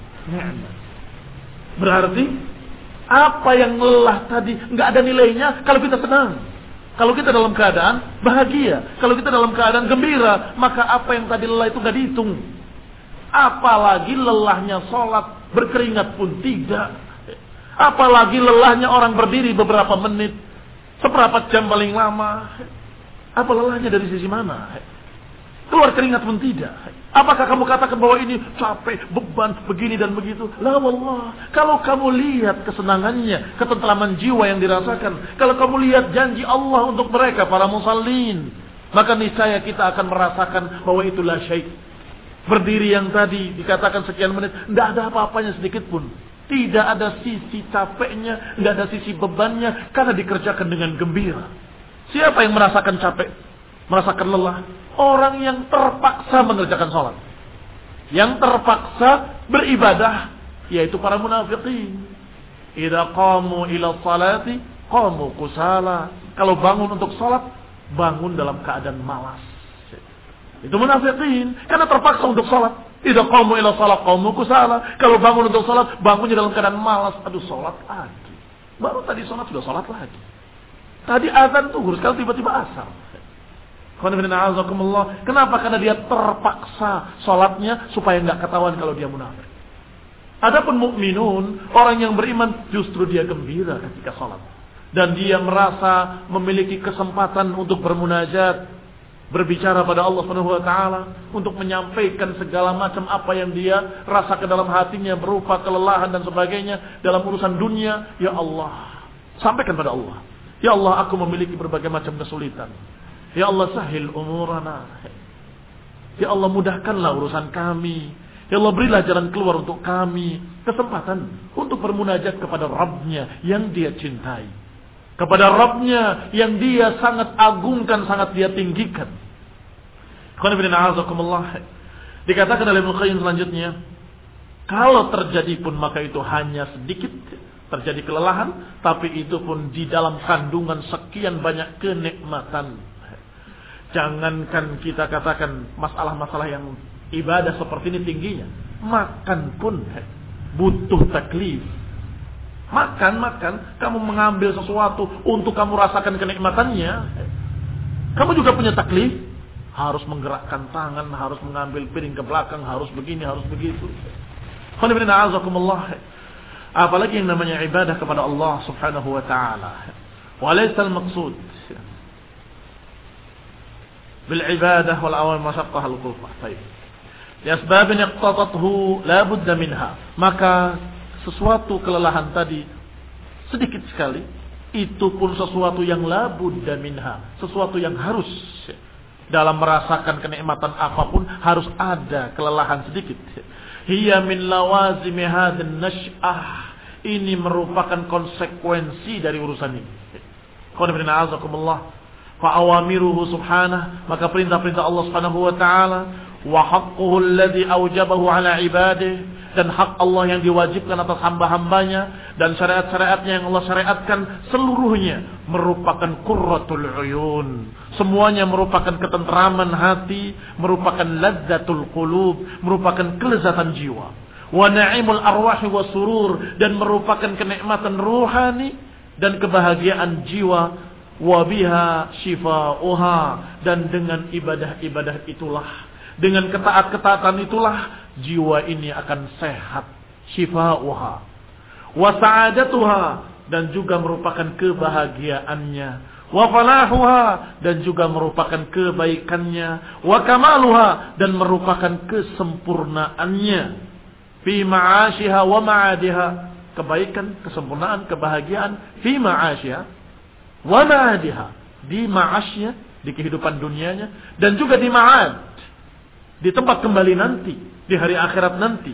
Berarti apa yang lelah tadi nggak ada nilainya kalau kita senang. Kalau kita dalam keadaan bahagia, kalau kita dalam keadaan gembira, maka apa yang tadi lelah itu nggak dihitung. Apalagi lelahnya sholat berkeringat pun tidak. Apalagi lelahnya orang berdiri beberapa menit, seperempat jam paling lama. Apa lelahnya dari sisi mana? Keluar keringat pun tidak. Apakah kamu katakan bahwa ini capek, beban, begini dan begitu? La wallah. Kalau kamu lihat kesenangannya, ketentraman jiwa yang dirasakan, kalau kamu lihat janji Allah untuk mereka, para musallin, maka niscaya kita akan merasakan bahwa itulah syait. Berdiri yang tadi dikatakan sekian menit, tidak ada apa-apanya sedikit pun. Tidak ada sisi capeknya, tidak ada sisi bebannya, karena dikerjakan dengan gembira. Siapa yang merasakan capek, merasakan lelah? Orang yang terpaksa mengerjakan sholat, yang terpaksa beribadah, yaitu para munafiqin. Idza qamu ila sholati qamu kusala. Kalau bangun untuk sholat, bangun dalam keadaan malas. Itu munafiqin, karena terpaksa untuk sholat. Idza qamu ila shalah qamu kusala. Kalau bangun untuk sholat, bangunnya dalam keadaan malas. Aduh, sholat lagi. Baru tadi sholat sudah sholat lagi. Tadi azan tuh, sekarang tiba-tiba asar. Kenapa? Karena dia terpaksa sholatnya supaya nggak ketahuan kalau dia munafik. Adapun mukminun, orang yang beriman, justru dia gembira ketika sholat. Dan dia merasa memiliki kesempatan untuk bermunajat, berbicara pada Allah Subhanahu wa taala, untuk menyampaikan segala macam apa yang dia rasa ke dalam hatinya berupa kelelahan dan sebagainya dalam urusan dunia. Ya Allah, sampaikan pada Allah. Ya Allah, aku memiliki berbagai macam kesulitan. Ya Allah, sahil umurana. Ya Allah, mudahkanlah urusan kami. Ya Allah, berilah jalan keluar untuk kami. Kesempatan untuk bermunajat kepada Rabbnya yang dia cintai. Kepada Rabbnya yang dia sangat agungkan, sangat dia tinggikan. Dikatakan oleh Ibnu Qayyim selanjutnya, kalau terjadi pun maka itu hanya sedikit. Terjadi kelelahan, tapi itu pun di dalam kandungan sekian banyak kenikmatan. Jangankan kita katakan masalah-masalah yang ibadah seperti ini tingginya, makan pun butuh taklif. Makan, makan, kamu mengambil sesuatu untuk kamu rasakan kenikmatannya, kamu juga punya taklif. Harus menggerakkan tangan, harus mengambil piring ke belakang, harus begini, harus begitu. Apalagi yang namanya ibadah kepada Allah Subhanahu wa taala. Walaysal maqsud bil ibadah wal awal masyaqqah al kulfah. Baik. Li asbabin iqtatathu la budda minha. Maka sesuatu kelelahan tadi sedikit sekali, itu pun sesuatu yang la budda minha, sesuatu yang harus. Dalam merasakan kenikmatan apapun harus ada kelelahan sedikit. Hiya min lawazimi hadzal nash'ah. Ini merupakan konsekuensi dari urusan ini. Qul inna a'udzubillahi fa awamiruhu subhanahu, maka perintah-perintah Allah Subhanahu wa taala, wa haqquhu alladhi aujabahu ala ibadihi, dan hak Allah yang diwajibkan atas hamba-hambanya, dan syariat-syariatnya yang Allah syariatkan seluruhnya merupakan qurratul uyun. Semuanya merupakan ketentraman hati, merupakan ladzatul qulub, merupakan kelezatan jiwa. Wa na'imul arwahi wa surur, dan merupakan kenikmatan ruhani dan kebahagiaan jiwa. Wa biha shifa'uha, dan dengan ibadah-ibadah itulah, dengan ketaat-ketaatan itulah jiwa ini akan sehat. Shifa'uha wa sa'adatuha, dan juga merupakan kebahagiaannya. Wa falahuha, dan juga merupakan kebaikannya. Wa kamaluha, dan merupakan kesempurnaannya. Fi ma'asyiha wa ma'adiha, kebaikan, kesempurnaan, kebahagiaan. Fi ma'asyiha wa ma'adiha, di ma'asnya, di kehidupan dunianya, dan juga di ma'ad, di tempat kembali nanti, di hari akhirat nanti.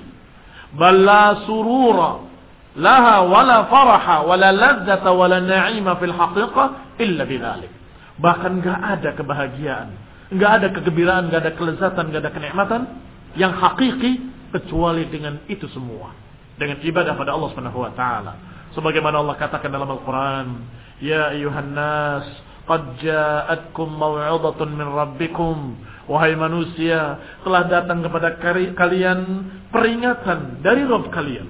Balla surura laha wala faraha wala ladzata wala na'ima fil haqiqah illa bidzalik. Bahkan enggak ada kebahagiaan, enggak ada kegembiraan, enggak ada kelezatan, enggak ada kenikmatan yang hakiki kecuali dengan itu semua, dengan ibadah pada Allah Subhanahu wa taala. Sebagaimana Allah katakan dalam Al-Qur'an, ya ayuhan nas qad ja'atkum maw'izatun min rabbikum, wahai manusia, telah datang kepada kalian peringatan dari Rabb kalian,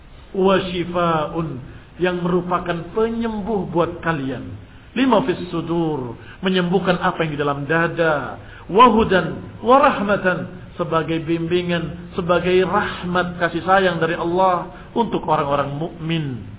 wa shifaa'un, yang merupakan penyembuh buat kalian, lima fis sudur, menyembuhkan apa yang di dalam dada, wa hudan wa rahmatan, sebagai bimbingan, sebagai rahmat kasih sayang dari Allah untuk orang-orang mukmin.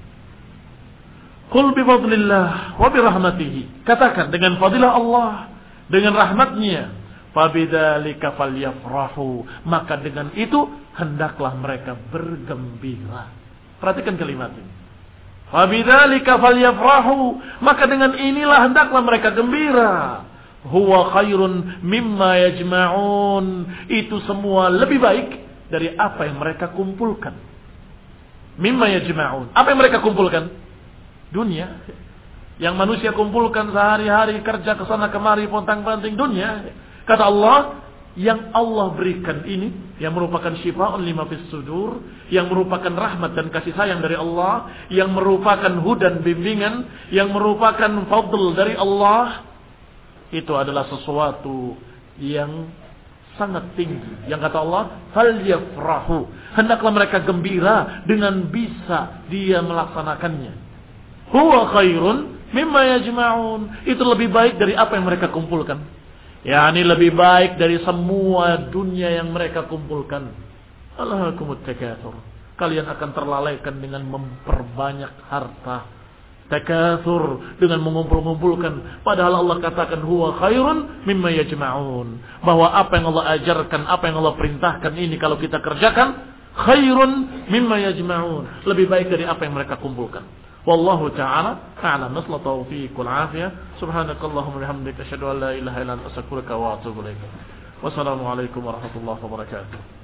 Qul bi fadlillah wa bi rahmatihi, katakan dengan fadilah Allah, dengan rahmatnya, Fabidzalika falyafrahu. Maka dengan itu hendaklah mereka bergembira. Perhatikan kalimat ini. Fabidzalika falyafrahu. Maka dengan inilah hendaklah mereka gembira. Huwa khairun mimma yajma'un. Itu semua lebih baik dari apa yang mereka kumpulkan. Mimma yajma'un. Apa yang mereka kumpulkan? Dunia. Yang manusia kumpulkan sehari-hari, kerja ke sana kemari, pontang-panting, dunia. Kata Allah, yang Allah berikan ini, yang merupakan syifa'un lima fis sudur, yang merupakan rahmat dan kasih sayang dari Allah, yang merupakan hudan bimbingan, yang merupakan fadl dari Allah, itu adalah sesuatu yang sangat tinggi. Yang kata Allah, falyafrahu. Hendaklah mereka gembira dengan bisa dia melaksanakannya. Huwa khairun mimma yajma'un. Itu lebih baik dari apa yang mereka kumpulkan. Ya, ini lebih baik dari semua dunia yang mereka kumpulkan. Alhaakumut takatsur. Kalian akan terlalaikan dengan memperbanyak harta. Takatsur, dengan mengumpul-ngumpulkan. Padahal Allah katakan huwa khairun mimma yajma'un. Bahwa apa yang Allah ajarkan, apa yang Allah perintahkan ini kalau kita kerjakan, khairun mimma yajma'un. Lebih baik dari apa yang mereka kumpulkan. Wallahu ta'ala a'lam. Nasallahu taufiq wal afiyah. Subhanakallahumma wa bihamdika asyhadu an la ilaha illa anta astaghfiruka wa atubu ilaik. Wassalamu alaikum warahmatullahi wabarakatuh.